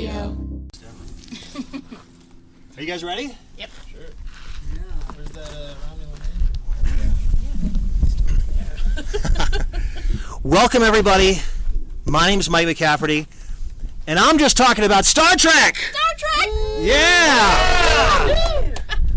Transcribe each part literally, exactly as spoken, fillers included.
Radio. Are you guys ready? Yep. Sure. Yeah. Where's that uh, Romulan name? Welcome, everybody. My name's Mike McCafferty, and I'm just talking about Star Trek. Star Trek! Yeah! yeah.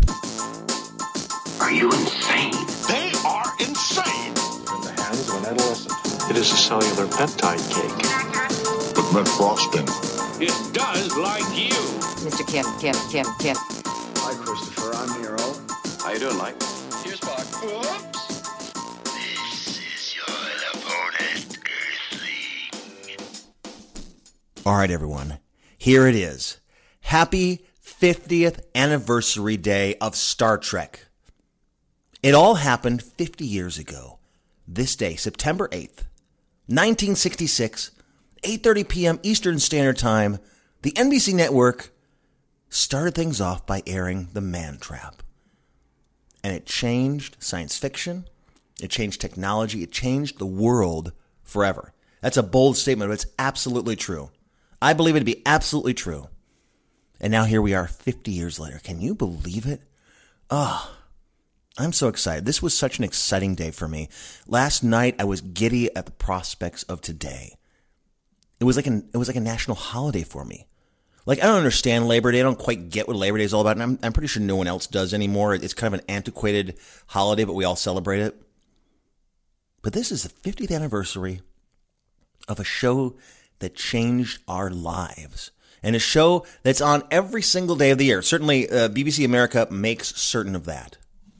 Are you insane? They are insane. In the hands of an adolescent. It is a cellular peptide cake. But not frosting. It does like you. Mister Kim, Kim, Kim, Kim. Hi, Christopher. I'm Nero. How you doing, Mike? Here's Spock. Oops. This is your opponent, Earthling. All right, everyone. Here it is. Happy fiftieth anniversary day of Star Trek. It all happened fifty years ago. This day, September eighth, nineteen sixty-six, eight thirty p.m. Eastern Standard Time, the N B C network started things off by airing The Man Trap. And it changed science fiction, it changed technology, it changed the world forever. That's a bold statement, but it's absolutely true. I believe it to be absolutely true. And now here we are fifty years later. Can you believe it? Oh, I'm so excited. This was such an exciting day for me. Last night, I was giddy at the prospects of today. It was like an, it was like a national holiday for me. Like, I don't understand Labor Day. I don't quite get what Labor Day is all about. And I'm, I'm pretty sure no one else does anymore. It's kind of an antiquated holiday, but we all celebrate it. But this is the fiftieth anniversary of a show that changed our lives. And a show that's on every single day of the year. Certainly, uh, B B C America makes certain of that.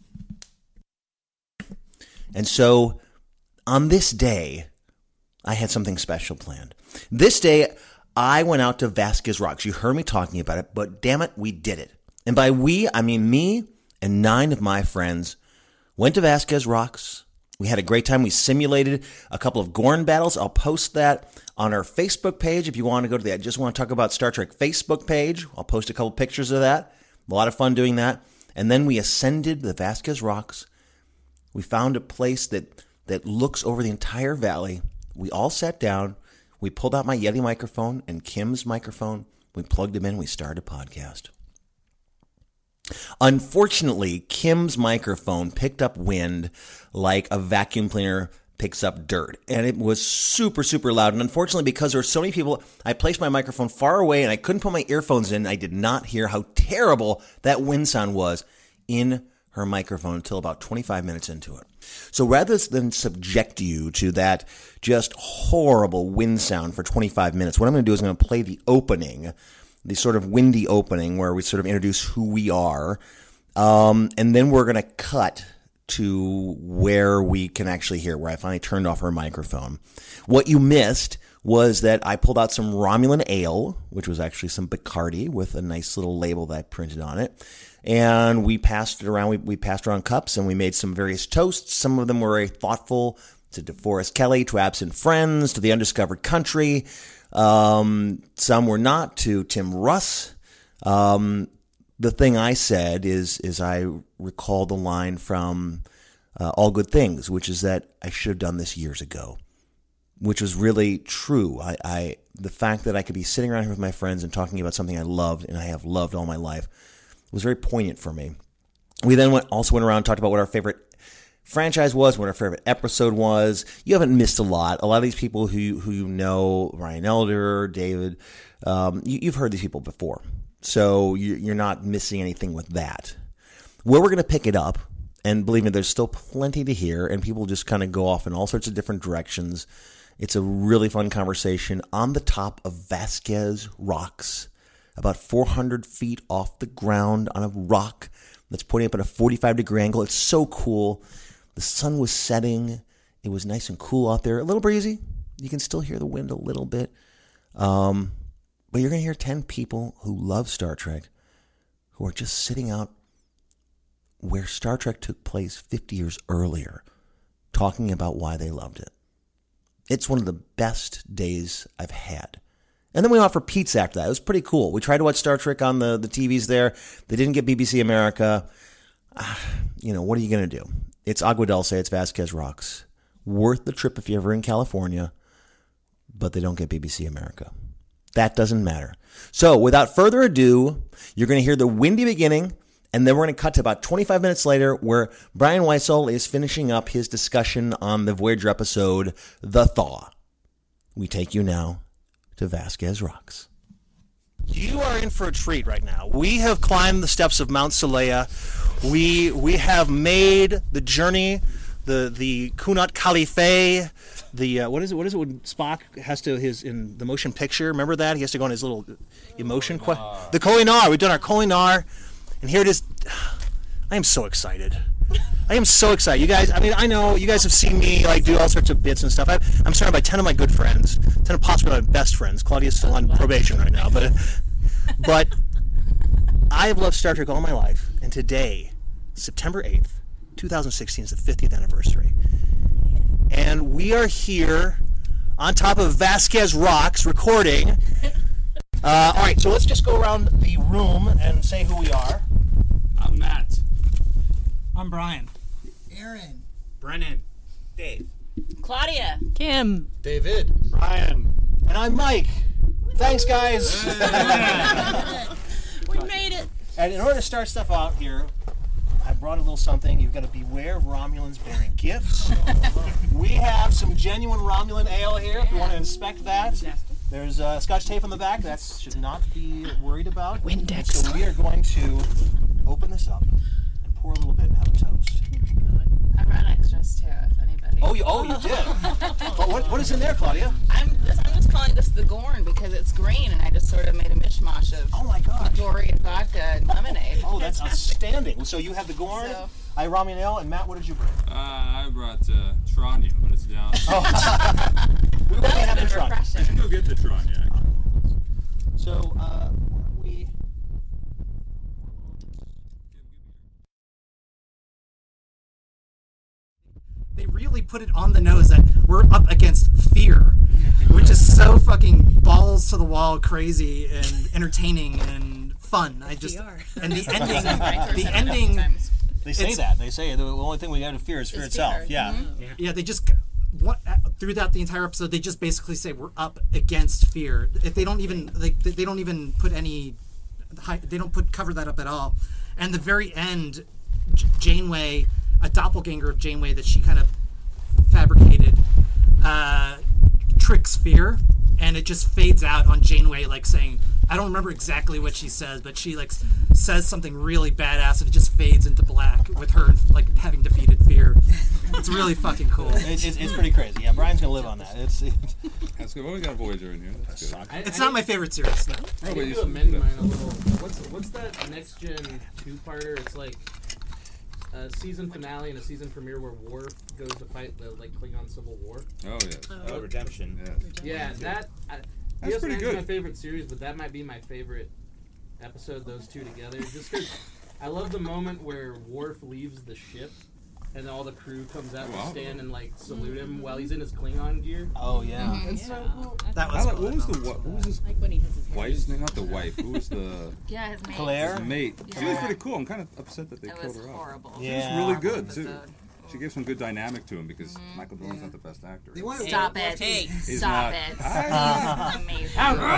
And so, on this day, I had something special planned. This day, I went out to Vasquez Rocks. You heard me talking about it, but damn it, we did it. And by we, I mean me and nine of my friends went to Vasquez Rocks. We had a great time. We simulated a couple of Gorn battles. I'll post that on our Facebook page if you want to go to the I Just Want to Talk About Star Trek Facebook page. I'll post a couple pictures of that. A lot of fun doing that. And then we ascended the Vasquez Rocks. We found a place that, that looks over the entire valley. We all sat down. We pulled out my Yeti microphone and Kim's microphone. We plugged them in. We started a podcast. Unfortunately, Kim's microphone picked up wind like a vacuum cleaner picks up dirt. And it was super, super loud. And unfortunately, because there were so many people, I placed my microphone far away and I couldn't put my earphones in. I did not hear how terrible that wind sound was in her microphone until about twenty-five minutes into it. So rather than subject you to that just horrible wind sound for twenty-five minutes, what I'm going to do is I'm going to play the opening, the sort of windy opening where we sort of introduce who we are. Um, and then we're going to cut to where we can actually hear, where I finally turned off her microphone. What you missed was that I pulled out some Romulan ale, which was actually some Bacardi with a nice little label that I printed on it. And we passed it around. We, we passed around cups and we made some various toasts. Some of them were very thoughtful, to DeForest Kelley, to Absent Friends, to The Undiscovered Country. Um, some were not, to Tim Russ. Um, the thing I said is, is I recall the line from uh, All Good Things, which is that I should have done this years ago, which was really true. I, I the fact that I could be sitting around here with my friends and talking about something I loved and I have loved all my life was very poignant for me. We then went also went around and talked about what our favorite franchise was, what our favorite episode was. You haven't missed a lot. A lot of these people who who you know, Ryan Elder, David, um, you, you've heard these people before. So you, you're not missing anything with that. Where we're going to pick it up, and believe me, there's still plenty to hear, and people just kind of go off in all sorts of different directions. It's a really fun conversation on the top of Vasquez Rocks, about four hundred feet off the ground on a rock that's pointing up at a forty-five degree angle. It's so cool. The sun was setting. It was nice and cool out there. A little breezy. You can still hear the wind a little bit. Um, but you're going to hear ten people who love Star Trek who are just sitting out where Star Trek took place fifty years earlier, talking about why they loved it. It's one of the best days I've had. And then we went out for pizza after that. It was pretty cool. We tried to watch Star Trek on the, the T Vs there. They didn't get B B C America. Uh, you know, what are you going to do? It's Agua Dulce. It's Vasquez Rocks. Worth the trip if you're ever in California. But they don't get B B C America. That doesn't matter. So without further ado, you're going to hear the windy beginning, and then we're going to cut to about twenty-five minutes later where Brian Weissel is finishing up his discussion on the Voyager episode, The Thaw. We take you now to Vasquez Rocks. You are in for a treat right now. We have climbed the steps of Mount Saleya. We we have made the journey, the the Kunat Khalife, the uh, what is it? What is it when Spock has to his in the motion picture? Remember that he has to go on his little emotion quest. The Kohinoor. We've done our Kohinoor, and here it is. I am so excited. I am so excited. You guys. I mean, I know you guys have seen me like do all sorts of bits and stuff. I, I'm surrounded by ten of my good friends, ten of possibly my best friends. Claudia's still on probation right now, but but I have loved Star Trek all my life, and today, September eighth, twenty sixteen, is the fiftieth anniversary. And we are here on top of Vasquez Rocks recording. Uh, all right, so let's just go around the room and say who we are. I'm Matt. I'm Brian. Aaron. Brennan. Dave. Claudia. Kim. David. Brian. And I'm Mike. Thanks, guys. We made it. And in order to start stuff out here, I brought a little something. You've got to beware of Romulans bearing gifts. We have some genuine Romulan ale here if you want to inspect that. There's uh, Scotch tape on the back. That should not be worried about. Windex. So we are going to open this up and pour a little bit and have a toast. I brought extras too, if anybody. Oh, you, oh, you did. But what, what is in there, Claudia? I'm just, I'm just calling this the Gorn because it's green, and I just sort of made a mishmash of Oh my God. Midori and vodka and lemonade. Oh, that's outstanding. So you have the Gorn, So- I Romulan ale, and Matt, what did you bring? Uh, I brought uh, Tranya, but it's down. We were That having was fun. refreshing. Go get the Tranya. So, uh, we. They really put it on the nose that we're up against fear, which is so fucking balls to the wall, crazy and entertaining and fun. I just and the ending, the ending. They say It's- that. They say the only thing we got to fear is fear Is itself. fear. Yeah. Yeah, they just what throughout the entire episode they just basically say we're up against fear. If they don't even like they, they don't even put any, hi- they don't put cover that up at all. And the very end, J- Janeway, a doppelganger of Janeway that she kind of fabricated, uh, tricks fear, and it just fades out on Janeway like saying, I don't remember exactly what she says, but she like s- says something really badass, and it just fades into black with her like having defeated fear. It's really fucking cool. It's, it's, it's pretty crazy. Yeah, Brian's gonna live on that. It's, it's That's good. Well, we got Voyager in here. That's good. It's not my favorite series. No. Oh, I but need you to said amend that. mine a little. What's what's that next gen two parter? It's like a season finale and a season premiere where Worf goes to fight the like Klingon Civil War. Oh, yeah. Oh, Redemption. Yes. Yeah, that. I, That's D S pretty nine's good. my favorite series, but that might be my favorite episode. Those two together, just because I love the moment where Worf leaves the ship. And all the crew comes out Wow. to stand and like salute him while he's in his Klingon gear. oh yeah. It's so cool. That I was like, cool. what was the what, what was his Like when he has his wife's name? Not the wife. Who was the Yeah, his mate. Claire? mate? She was Yeah. pretty cool. I'm kind of upset that they That killed was her off. horrible. Yeah. Really Horrible good too. episode. She gave some good dynamic to him because Michael Dorn's not the best actor. They wanted Stop it. Hey. He's Stop not. it. Ah. Amazing.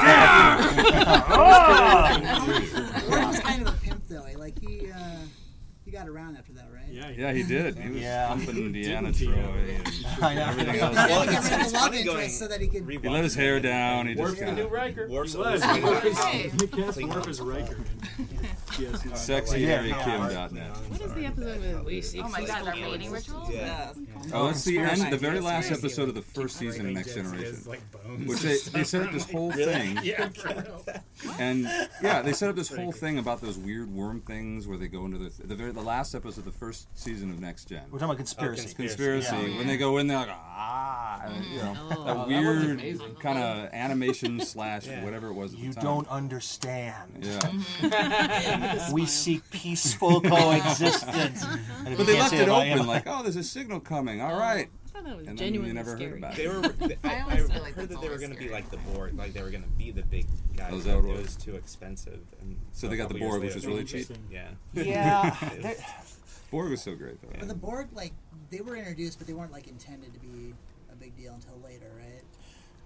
Worf was kind of a pimp, though. Like he, uh, he got around after that, right? Yeah, he did. He was Yeah. humping Deanna Troy and I know. everything else. He had to get rid of it's the love funny going- interest so that he could. He let his hair down. He Worf's just the kind new of Riker. Worf's He always was. been Hey. Worf is Riker. sexy Yeah. Harry Kim dot net. What is the episode with we see? Oh my god, our mating rituals? Yeah. Oh, that's the end, the very last Conspiracy. episode of the first season of Next Generation. Which they, they set up this whole thing. And yeah, they set up this whole thing about those weird worm things where they go into the the very the last episode of the first season of Next Gen. We're talking about conspiracy. Conspiracy. Yeah. When they go in there like ah, and, you know, Oh, that that was weird amazing. kind of animation slash Yeah. whatever it was at You the time. don't understand. Yeah. We seek peaceful coexistence. And if But you they can't left say it about open him- like, oh, there's a signal coming. All right. I thought that was And then genuinely you never heard scary. about it. They were. They, I, I I always feel like heard that's that they were always going to be scary. like the Borg, like they were going to be the big guys. Oh, is but that what it it was? was too expensive. And So a they got the couple years Borg, which later, was really they- cheap. Yeah. Yeah. they're- Borg was so great though. But the Borg, like, they were introduced, but they weren't like intended to be a big deal until later, right?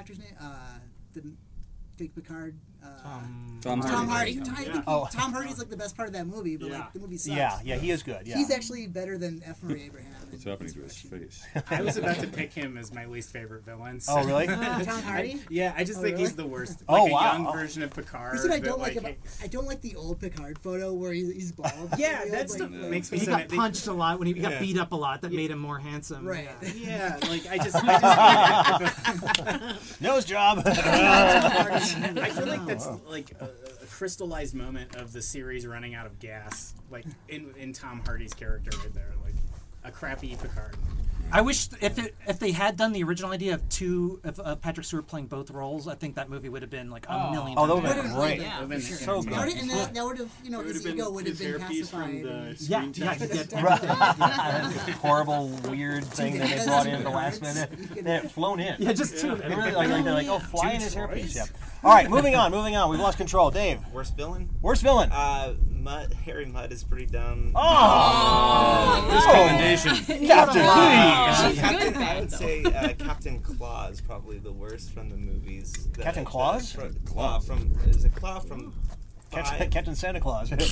actor's name? Uh, the fake Picard Tom, Tom Tom Hardy. Hardy. I think Yeah. Oh. Tom Hardy's like the best part of that movie, but Yeah. like the movie sucks. Yeah, yeah, he is good. Yeah. He's actually better than F. Murray Abraham. What's happening to his face? I was about to pick him as my least favorite villain. So. Oh, really? Uh, Tom Hardy? I, yeah, I just Oh, think really? he's the worst. Oh, Like a wow. young Oh. version of Picard. Here's what I but, don't like like about. I don't like the old Picard photo where he's, he's bald. Yeah, The old, that's like, the- like- makes me He so got mad. punched a lot when he got Yeah. beat up a lot. That made him more handsome. Right. Yeah. Yeah, like I just, I just Nose job. I feel like that's like a, a crystallized moment of the series running out of gas, like in in Tom Hardy's character right there, like a crappy Picard. I wish if it, if they had done the original idea of two of uh, Patrick Stewart playing both roles, I think that movie would have been like a Oh. million. Oh, that times would have been better. great. Yeah, Been sure. so That would- good. and that, that would have, you know, It would his have ego been would have his been hairpiece from pacified. the and- Yeah, screen yeah, test. you get Horrible, weird thing that they brought in at the last minute. They had it flown in. Yeah, just two. They really like, like they're like, oh, fly Two in his choice? hairpiece. Yeah. All right, moving on, moving on. We've lost control. Dave, Worst villain? worst villain. Uh, Mud, Harry Mudd is pretty dumb. Oh, His no. commendation. Captain, Uh, please. Captain, I would say uh, Captain Claw is probably the worst from the movies. The- Captain the- Claus? fr- Claw from is it Claw from Captain, Five? Captain Santa Claus. The-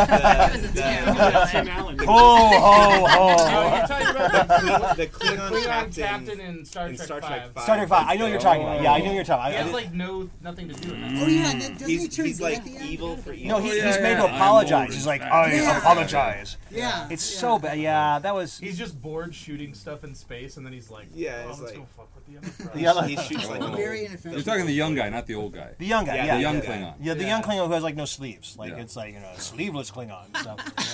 Tim the- Allen. Ho, ho, Oh, ho. you're talking about the the Klingon, Klingon captain, captain in Star in Trek Star Trek five. Five. Star Trek five. I know what you're talking about. Yeah, I know what you're talking He about. has like no nothing to do with that. Oh yeah, and then doesn't he He's, turn he's good like at the end? evil for evil. No, he, Oh, yeah, he's made to yeah. I'm apologize. old He's and like, fat. I Yeah. apologize. Yeah. It's yeah. so bad. Yeah, that was. He's just bored shooting stuff in space, and then he's like, Yeah, oh, it's I'm just like- gonna fuck with the Enterprise. Yeah, like- He shoots like an Very old- inoffensive. You're talking the young guy, not the old guy. The young guy, Yeah, yeah. The young yeah. Klingon. Yeah, the Yeah. young Klingon who has like no sleeves. Like Yeah. it's like, you know, sleeveless Klingon. So.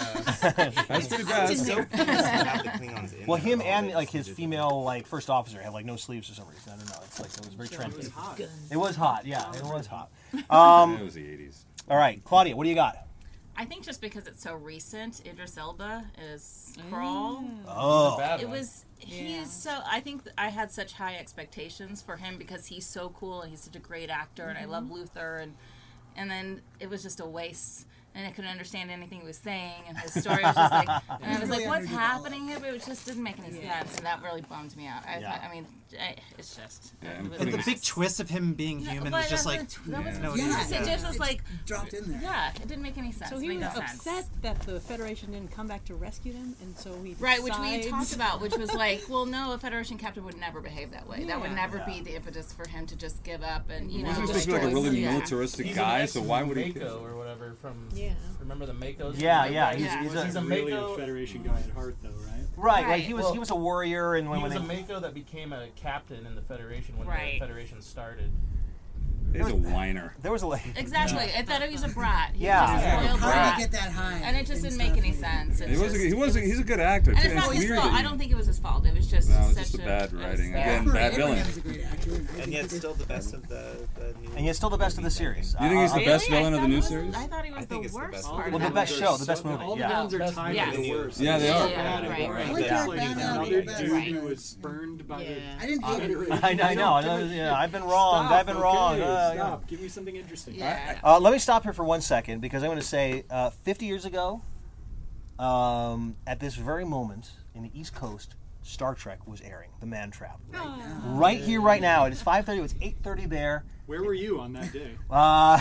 That's pretty bad. It's so pissed to have the Klingons in Well, there, him all and of it. like his female like first officer had like no sleeves for some reason. I don't know. It's like it was very It trendy. was hot. It was hot. Yeah, it was hot. Yeah, Um, it was the eighties. all right, Claudia, what do you got? I think just because it's so recent, Idris Elba is Crawl. Oh, Bad It one. was he's so I think I had such high expectations for him because he's so cool and he's such a great actor and I love Luther and and then it was just a waste and I couldn't understand anything he was saying and his story was just like and I was like Really what's underdeveloped. happening here but it just didn't make any sense and that really bummed me out. I, Yeah. I mean I, it's just Yeah, it and was And the just- big twist of him being Yeah, human but was just that like, was- that was- no, Yeah, it just was it's like dropped in there. yeah, it didn't make any sense. So It he made was no sense. upset that the Federation didn't come back to rescue them, and so he Right, which we had decides- talked about, which was like, well, no, a Federation captain would never behave that way. That would Yeah. never be the impetus for him to just give up and, you know, Wasn't he supposed to be like a destroy really yeah. militaristic He's guy? an So why would he? Mako or whatever from? Yeah. Remember the Makos? Yeah, from yeah, Mako? he's- Yeah. he's He's, a- a really Mako. a Federation guy at heart, though, right? right. Like Right. he was Well, he was a warrior, and when He was a when they, Mako that became a captain in the Federation when Right. the Federation started. He's a whiner. there was a like, Exactly. I thought he was a brat. He Yeah. was just a Yeah. spoiled How did brat. he get that high? And it just didn't make stuff? any sense. It's He was. just- He it was. He's a good actor And too. it's not It's his weird fault. that I he- don't think it was his fault. It was just No, it's such just a bad it was writing. bad. Again, Murray bad villain. Abraham's a great actor. and I think And he yet did- still the best of the, the new and yet still the best of the series. Do you think he's the Really? best villain I of the thought new it was- series? I thought he was I the think it's the worst best part one. of Well, the that best movie. show, the best So- movie, All the yeah. villains are Best tied movie. to the Yeah. worst. Yeah, they are. Yeah, Bad right, and right. worse. I like Yeah. Eric Bana, Another but- dude Right. who was spurned by Yeah. I didn't hate it. I, I know. I know. Yeah, I've been wrong. Stop, I've been wrong. okay, Uh, yeah. stop. Give me something interesting. Yeah. Uh, let me stop here for one second because I'm going to say uh, fifty years ago, um, at this very moment in the East Coast, Star Trek was airing, The Man Trap. Right here, right now. It is five thirty. It's eight thirty there. Where were you on that day? Uh,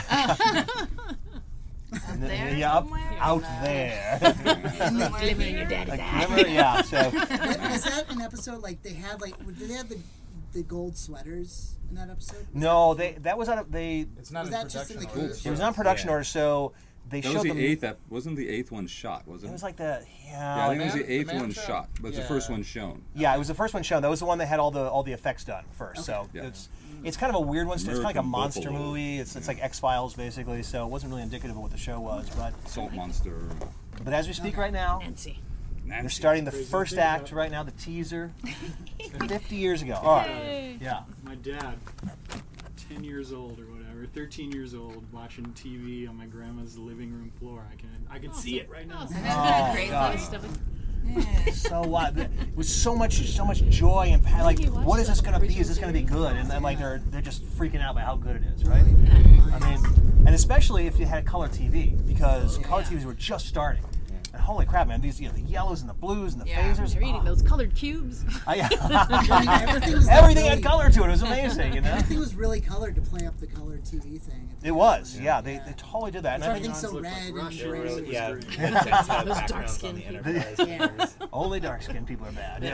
there yeah, up, somewhere? out No. there. Living in your daddy's Like, ass. remember? Yeah. So Was that an episode like they had like did they have the the gold sweaters in that episode? no, they that was out of they. It's not Was in that just in production the order. case? It was on production Yeah. order, so they That showed was the them. eighth. Ep- wasn't the eighth one shot? Was it? It was like the yeah. Yeah, I think it was Man- the eighth the Man one Trap? shot, but it's the Yeah. first one shown. Yeah, it was the first one shown. That was the one that had all the all the effects done first. So Yeah. it's it's kind of a weird one. It's kind of like a American monster Buffalo. movie. It's it's like X Files basically. So it wasn't really indicative of what the show was. But Salt Monster. but as we speak right now, Nancy. they're Nancy. starting the Crazy to first think act about. right now. The teaser, fifty years ago. All right, Yay. yeah. My dad, ten years old or whatever, thirteen years old, watching T V on my grandma's living room floor. I can I can see it right now. Oh, so Oh, that's great God. Most of it. So what? Uh, with so much, so much joy and pa- like, he watched what is this the going to be? Is original this going to be series? good? And then like they're they're just freaking out by how good it is, right? I mean, and especially if you had color T V because color T Vs were just starting. And holy crap, man! These, you know, the yellows and the blues and the Yeah, phasers. they're eating oh. those colored cubes. I, Everything, was Everything really, had color to it. It was amazing, you know. Everything was really colored to play up the colored T V thing. It was, yeah. They, they totally did that. And I think Everything's so red and They were gray. really- yeah, Those backgrounds dark on skinned the people. Enterprise. Yeah. only dark skinned people are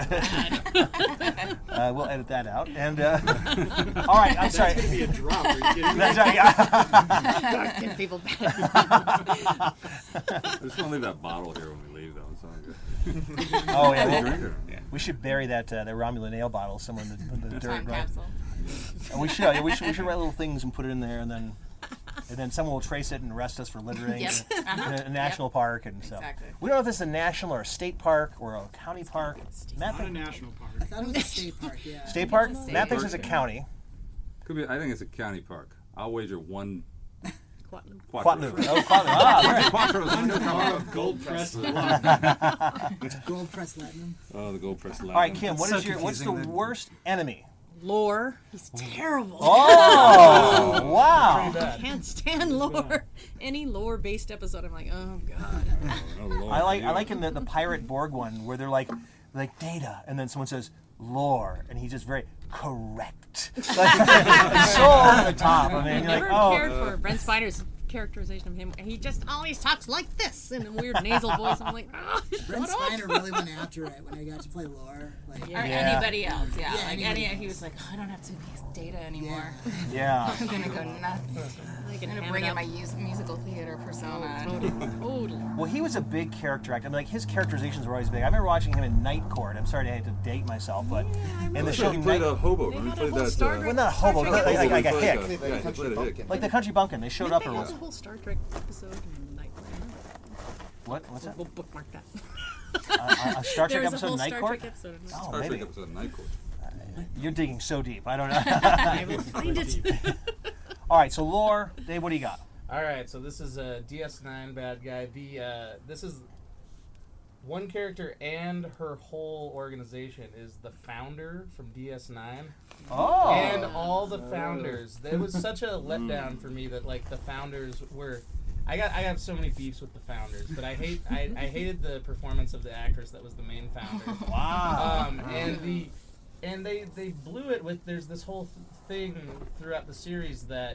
bad. uh, we'll edit that out. And uh, all right, I'm sorry. That's gonna be a drop. Are you kidding me? That's right, yeah. Dark skinned people bad. I just want to leave that bottle here when we leave, though. It's not good. Oh yeah, I'll we, drink it. Yeah. we should bury that uh, that Romulan ale bottle somewhere in the, in the dirt, Time right? capsule. And we should, yeah, we should we should write little things and put it in there, and then and then someone will trace it and arrest us for littering Yep. in, a, Uh-huh. in a national Yep. park, and so Exactly. we don't know if it's a national or a state park or a county park. Matt Not a thinks- national park. I thought it was a state park. Yeah. State park. State Matt thinks park. it's a county. Could be. I think it's a county park. I'll wager one. Quatlu. Quatlu. Oh, Quatlu. Ah, all right. Quattro's Under under par par. of gold pressed Gold press platinum. Oh, the gold press. All right, Kim. What so is your what's the confusing, the- worst enemy? Lore. He's terrible. Oh, wow. I can't stand lore. Any lore-based episode, I'm like, oh god. Oh, Lord, I like you. I like in the, the Pirate Borg one where they're like like data, and then someone says lore, and he's just very correct. Like, it's so over the top. I mean, you're like, Never oh. cared for Brent Spiner's characterization of him. He just always talks like this in a weird nasal voice. I'm like, oh, Brent shut up. Spiner really went after it when I got to play lore. Like, Or Yeah. anybody else, yeah. Yeah, like anybody any, he else. was like, oh, I don't have to use data anymore. Yeah. I'm gonna go nuts. I I'm can gonna ham bring it in up. my use, musical theater persona. Totally. Totally. Well, he was a big character actor. I mean, like his characterizations were always big. I remember watching him in Night Court. I'm sorry I had to date myself, but in the show He played Night, a hobo. They He had a played whole that. Star uh, Trek- well, not a hobo, Star like, Trek like, like a He played hick, a- Yeah, he played a hick. like the Country Bumpkin. They showed up. There Or was a whole Star Trek episode in Night Court. what? What's that? We'll bookmark that. A, a Star There Trek was a episode whole of Night Star Court? Trek episode of Night Oh, Star maybe. Trek episode of Night Court. You're digging so deep. I don't know. I will find it. All right, so lore, Dave, what do you got? All right, so this is a D S nine bad guy. The uh, this is one character and her whole organization is the founder from D S nine. Oh. And all the founders. It was such a letdown for me that like the founders were. I got I have so many beefs with the founders, but I hate I, I hated the performance of the actress that was the main founder. Wow. Um, and the and they they blew it with there's this whole th- thing throughout the series that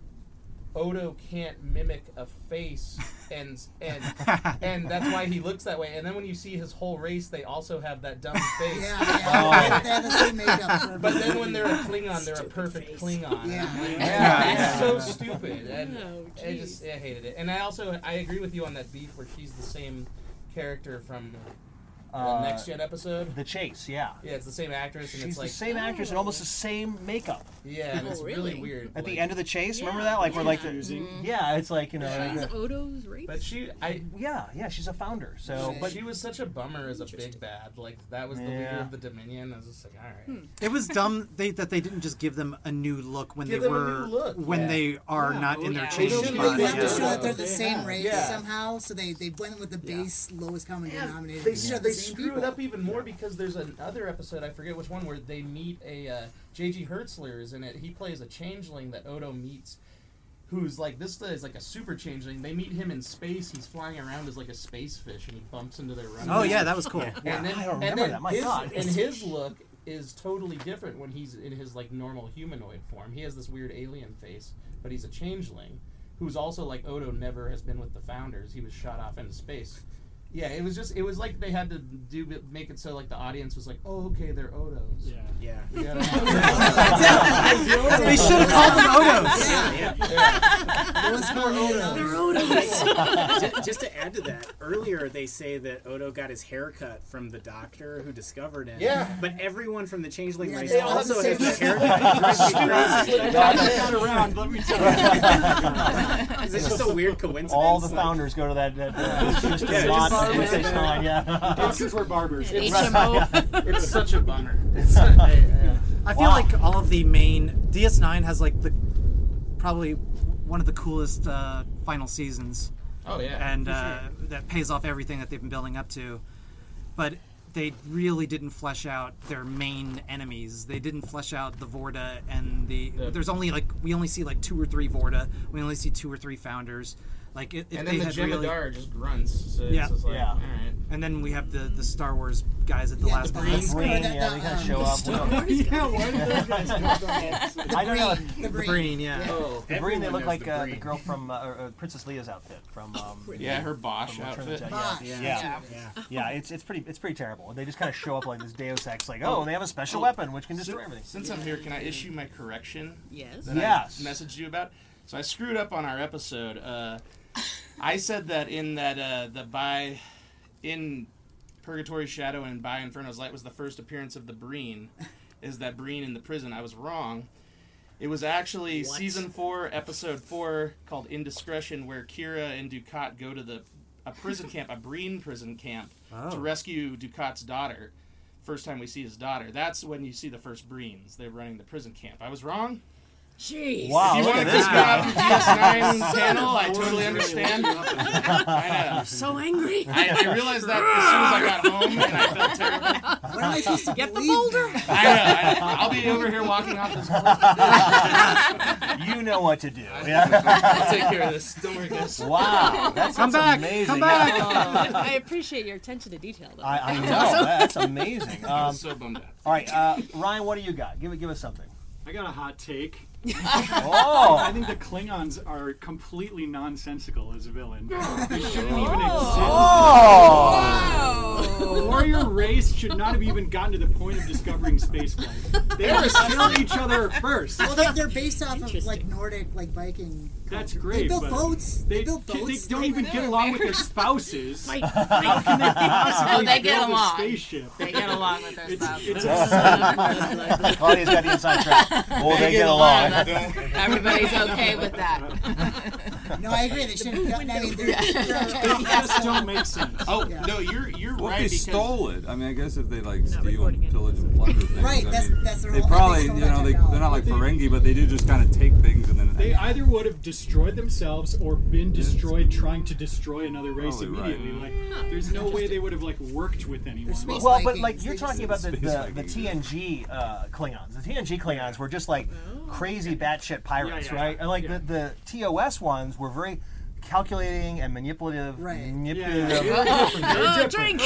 Odo can't mimic a face, and and and that's why he looks that way. And then when you see his whole race, they also have that dumb face. Yeah, yeah. They have the same makeup for But then everybody. when they're a Klingon, they're a perfect Klingon. Yeah. And I'm like, Yeah, it's yeah. so stupid. And Oh, I just I hated it. And I also I agree with you on that beef where she's the same character from the Uh, Next Gen episode. The Chase, yeah. Yeah, it's the same actress, and She's it's like the same actress and almost the same makeup. yeah, and Oh, it's really, really? weird. At like- the end of the Chase, remember Yeah, that? Like we're like, the, yeah. yeah, it's like you know, She's like, Odo's race. But she, I, yeah, yeah, she's a founder. So, but but she was such a bummer as a big bad. Like that was the leader Yeah. of the Dominion. I was just like, all right. It was dumb they, that they didn't just give them a new look when Give they them a were new look, when yeah. they are Yeah. not in their Yeah. changed They should've body. They have to Yeah. show that they're the They same have. race Yeah. somehow, so they, they went with the base lowest common denominator. They, These are they the same screw people. it up even more because there's another episode, I forget which one, where they meet a uh, J G Hertzler is in it. He plays a changeling that Odo meets, who's like this is like a super changeling. They meet him in space. He's flying around as like a space fish, and he bumps into their runway. Oh yeah, that was cool. And Yeah, then, I don't and remember then that. My his, God. And his look is totally different when he's in his like normal humanoid form. He has this weird alien face, but he's a changeling who's also like Odo never has been with the founders. He was shot off into space. Yeah, it was just it was like they had to do make it so like the audience was like, oh okay, they're Odos. Yeah. Yeah. We gotta- They should have called them Odos. Yeah, yeah. Lowest common denominator. Ju- Just to add to that, earlier they say that Odo got his haircut from the doctor who discovered him. Yeah. But everyone from the changeling Yeah, race they all have also the has same the haircut. It drives me crazy. Got around, let me tell you. Is it just a weird coincidence? all the Like- founders go to that. that uh, System Yeah, Lot just- and Space Nine, yeah. Doctors were barbers. H M O. It's such a bummer. It's such, I, yeah. I feel Wow. like all of the main D S nine has like the probably one of the coolest uh, final seasons. Oh yeah, and for uh, sure. that pays off everything that they've been building up to. But they really didn't flesh out their main enemies. They didn't flesh out the Vorta and the. Yeah. There's only like we only see like two or three Vorta. We only see two or three founders. Like if, if and they then the had really, Jemadar just grunts. So yeah, it's just like, yeah. all right. And then we have the, the Star Wars guys at the Yeah, last the moment. Breen. Breen, That- yeah, that, they kind of um, show the up. Star Well, yeah, why did those guys go down? I don't know. The The Breen. Breen, yeah. Oh, The Breen, they Everyone look knows like the uh, the Breen. girl from uh, uh, Princess Leia's outfit from. Um, yeah, her Bosch from Return of the outfit. Jedi. Bosch. Yeah, Yeah. Yeah. yeah, it's it's pretty it's pretty terrible. They just kind of show up like this Deus Ex, like oh, and they have a special weapon which can destroy everything. Since I'm here, can I issue my correction? Yes. That Yes. I messaged you about. So I screwed up on our episode. Uh, I said that in that uh, the by in Purgatory's Shadow and by Inferno's Light was the first appearance of the Breen. Is that Breen in the prison? I was wrong. It was actually What? season four, episode four, called Indiscretion, where Kira and Dukat go to the a prison camp, a Breen prison camp, Oh. to rescue Dukat's daughter. First time we see his daughter. That's when you see the first Breens. They're running the prison camp. I was wrong. Jeez. Wow, If you look want at to this kick me off guy. your D S nine channel, I totally understand. I know. So angry. I, I realized that as soon as I got home, and I felt terrible. What am I supposed to Get the believe boulder. now? I know. I, I'll be over here walking off this cliff. You know what to do. I'll Yeah. take care of this. Don't worry, guys. Wow, that's, Come that's back, amazing. come back. Yeah. I appreciate your attention to detail, though. I, I know that's amazing. I Um, was so bummed out. all right, uh, Ryan, what do you got? Give it, give us something. I got a hot take. Oh, I think the Klingons are completely nonsensical as a villain. They shouldn't even oh. exist. The warrior race should not have even gotten to the point of discovering spaceflight. They would kill each other first. Well, they're, they're based off of like Nordic, like Viking. That's culture. great. They built but boats. They, They, built they boats. don't even get along with their spouses. Fight, How fight. can they possibly Oh, they get build a along. spaceship? They get along with their It's, spouses. it's a Claudia's got the inside track. Oh, they get along. Everybody's okay with that. No, I agree. They shouldn't. I mean, they're, Yeah. they're, They just don't make sense. Oh Yeah. no, you're you're Well, right if they because stole it, I mean, I guess if they like Not steal recording and it. pillage and plunder things, Right, I that's- mean, that's their they whole- probably, they you stole know, that they, they're not like technology. Ferengi, but they do just kind of take things and then. They either would have destroyed themselves or been destroyed trying to destroy another race Probably right. immediately. Like, there's no way they would have like worked with anyone. space Well, but Vikings, like they you're just- talking about the, Space the, the Vikings, T N G uh, Klingons. The T N G Klingons were just like crazy batshit pirates, Yeah, yeah, right? yeah. And like Yeah. the, the T O S ones were very calculating and manipulative. Right. Yeah, Manipulative. yeah, you're different. You're Oh, different. drink.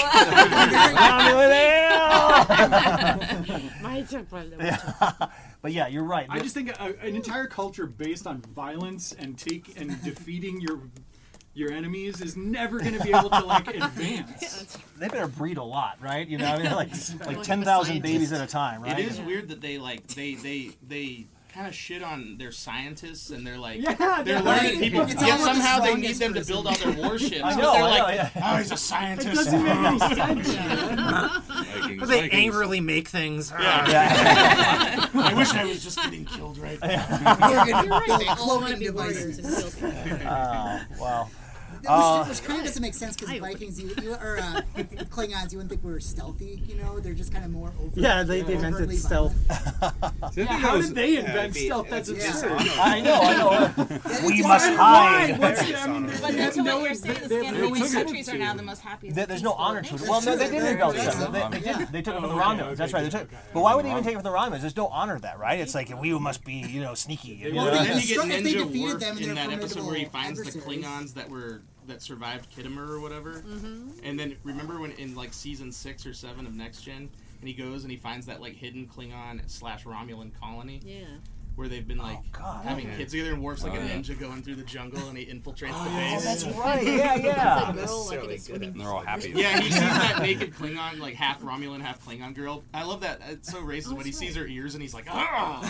My But yeah, you're right. I just think a, an entire culture based on violence and take and defeating your your enemies is never going to be able to like advance. They better breed a lot, right? You know, I mean, like like Like ten a thousand scientist. babies at a time, right? it is weird that they like they they they kind of shit on their scientists and they're like Yeah, they're they're learning right. people. It's Yet almost the somehow they need strongest them to person. build all their warships. I but know, they're I know, like, yeah. oh, he's a It scientist. doesn't make any sense. Vikings, But they Vikings. angrily make things. Yeah. I wish I was just getting killed right now. We're gonna You're right. build They all want to cloaking be warriors devices. and kill people. Uh, wow. Which, Uh, which kind of doesn't make sense because Vikings, you, you or uh, Klingons, you wouldn't think we were stealthy. You know, they're just kind of more over. Yeah, they, they invented overtly stealth. violent. See, I Yeah, think how that was- did they invent be- stealth? That's yeah. absurd. I know, I know. That We is must just- hide. What's the, I mean, But they that's have what no- you're saying. The they- they Scandinavian took it countries are to- now the most happiest. There- There's no peaceful honor to it. nations. Well, no, they true. did They're invent very stealth. They, good. they, Yeah. did, they took it from the Oh, okay, Romans. okay, That's right. They okay, took, okay. but why would they even take it from the Romans? There's no honor to that, right? It's like we must be, you know, sneaky. You Well, know? they- And then you get Strong- if they Ninja defeated Worf them and in they're that episode where he formidable finds the adversaries. Klingons that were that survived Khitomer or whatever. And then remember when in like season six or seven of Next Gen, and he goes and he finds that like hidden Klingon slash Romulan colony. Yeah. Where they've been like God. having Okay. kids together, and Worf's like Oh, a yeah. ninja going through the jungle, and he infiltrates the Oh, base. that's right. Yeah, yeah. It's a girl, like, necessarily it's good when at And they're all happy. Yeah, he sees that naked Klingon, like half Romulan, half Klingon girl. I love that. It's so racist Oh, when he that's sees right. her ears and he's like, ah.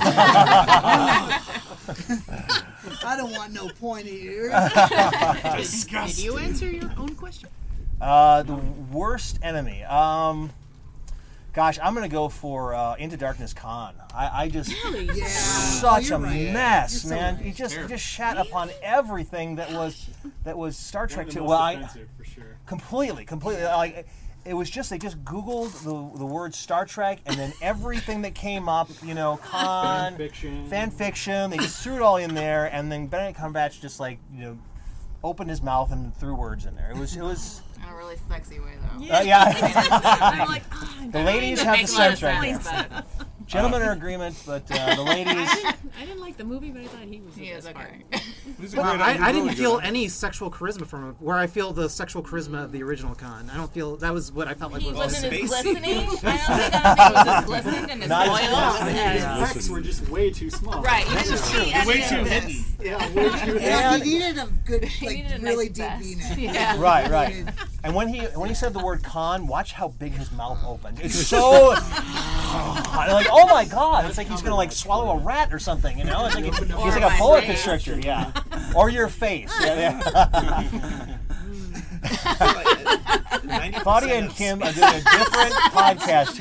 I don't want no pointy ears. Did Disgusting. you answer your own question? Uh, the worst enemy. Um, gosh, I'm gonna go for uh, Into Darkness Khan. I, I just Really? Yeah. such you're a right. mess, You're so man. right. He just he Terrible. just shat upon everything that was that was Star One Trek of the two. most Well, I offensive, for sure. completely, completely like. It was just they just Googled the the word Star Trek and then everything that came up, you know, Khan, Fan fiction. fan fiction. They just threw it all in there, and then Benedict Cumberbatch just like you know opened his mouth and threw words in there. It was it was In a really sexy way, though. uh, yeah. I'm like, ah, I'm The dying ladies to have make the a lot of sense right sense, there. but- Gentlemen are in agreement, but uh, the ladies. I didn't, I didn't like the movie, but I thought he was the He is best okay. part. Well, I, I didn't feel any sexual charisma from him. Where I feel the sexual charisma of the original Khan. I don't feel that was what I felt like. He was wasn't space. as glistening. I don't think, I don't think it was as glistened and as Not as oils. glistening. as- His pecs were just way too small. Right, you didn't see any Way of too this. hidden. Yeah, way too Yeah, And- he needed a good, He like, needed a really nice deep vest. V-neck. Yeah. Right, He right. needed- And when he when he said the word con, watch how big his mouth opened. It's so like, oh my god! It's like he's gonna like swallow a rat or something, you know? It's like he's Or like my a boa face. constrictor, yeah. Or your face, yeah. yeah. Claudia and Kim are doing a different podcast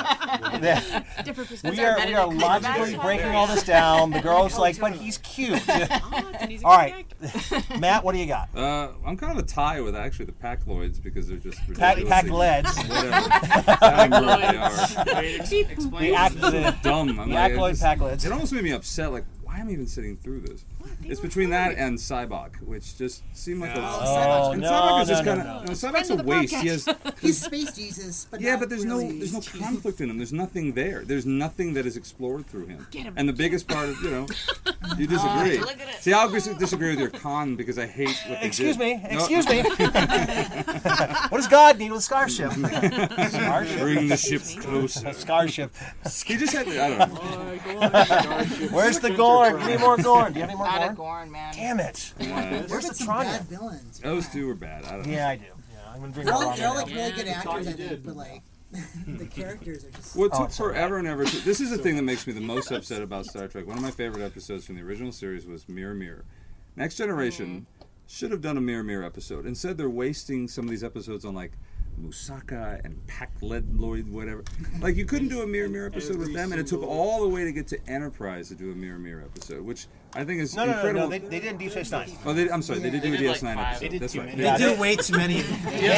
here. Different we perspective. are we are logically breaking all this down. The girl's like, but he's cute. All right, Matt, what do you got? Uh, I'm kind of a tie with actually the Pacloids because they're just Pack, ridiculously- Packleds. Whatever. I don't know what they are. Wait, ex- explain. The act- the- Dumb. I'm the like, Accolade it just- Packleds. It almost made me upset. Like, why am I even sitting through this? It's between that and Cybok, which just seemed like a. Oh, and no, Cybok is just no, kind no, of. no. Cybok's Friend a of the waste. He has. He's Space Jesus, but Yeah, not but there's really. no there's no conflict in him. There's nothing there. There's nothing that is explored through him. Get him. And the biggest part of you know, you disagree. look at it. See, I'll dis- disagree with your con because I hate what they Excuse did. me, No. excuse me. What does God need with Starship? Starship. Bring the ship closer. Starship. He just had. I don't know. Oh, go on, Starship. Where's the Adventure Gorn? Prime. Give me more Gorn. Do you have any more Not a Gorn? Gorn, man. Damn it. Yeah, There's Where's been the some Tranya? bad villains. those two were bad. I don't know. Yeah, I do. Yeah, I'm gonna drink They're all, Gorn they're all now. like really good Yeah, I thought actors, I you think, did. but like the characters are just. Well, it Oh, took it's so forever and ever. To, this is the thing that makes me the most upset about Star Trek. One of my favorite episodes from the original series was Mirror Mirror. Next Generation should have done a Mirror Mirror episode. Instead, they're wasting some of these episodes on like Musaka and Packled Lloyd, whatever. Like you couldn't do a Mirror Mirror episode with them, and it took all the way to get to Enterprise to do a Mirror Mirror episode, which I think is No, no, no, incredible. no. They, they did in Deep Space Nine. Oh, they, I'm sorry, they did They do a did, D like, S nine five. episode. They did That's too right. many. They Yeah, do way too many. D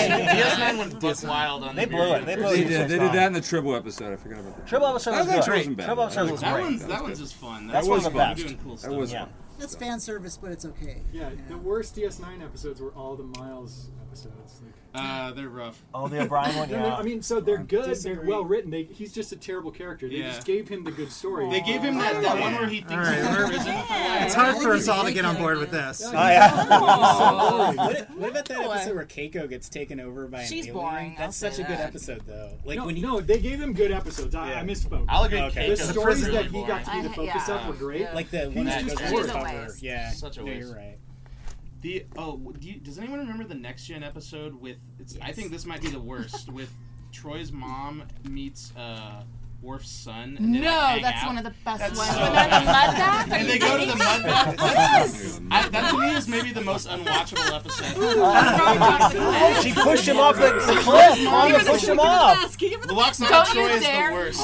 S nine went buck wild on They the blew mirror it. They blew They it. did. They did that in the Tribble episode. I forgot about that. Tribble episode That was actually good. wasn't bad. Tribble episode was That That great. one's That that was one's good. just fun. That's That's one of fun. the They're best. doing cool That stuff. was Yeah. fun. That's fan service, but it's okay. Yeah, the worst D S nine episodes were all the Miles episodes. Like, Uh, they're rough. Oh, the O'Brien one, no, no, yeah. I mean, so they're good, Disagree. they're well written. They, he's just a terrible character. They Yeah. just gave him the good story. They gave him that, that one where he thinks All right, he's in we're- prison. It's hard for us all to get on board with this. Oh, yeah. What, what about that episode where Keiko gets taken over by an She's alien? boring, I'll That's say such a good that. episode, though. Like no, when he, no, they gave him good episodes. I, Yeah. I misspoke. I'll agree. The Keiko's Okay. stories really that he boring. got to be the I- focus yeah. of were great. like the He's one that just goes She's to a cover. waste. Yeah, Such a no, waste. you're right. The oh, do you, does anyone remember the Next Gen episode with? It's, I think this might be the worst. With Troy's mom meets uh, Worf's son. And they, No, like, hang that's out. one of the best That's ones. so When they're in the mud bad. bath. Are And you they go to the kidding? mud bath. Yes. I, that to me is maybe the most unwatchable episode. She pushed him off the, the cliff. Mama pushed him off. The Walks on Don't Troy you is the dare. worst.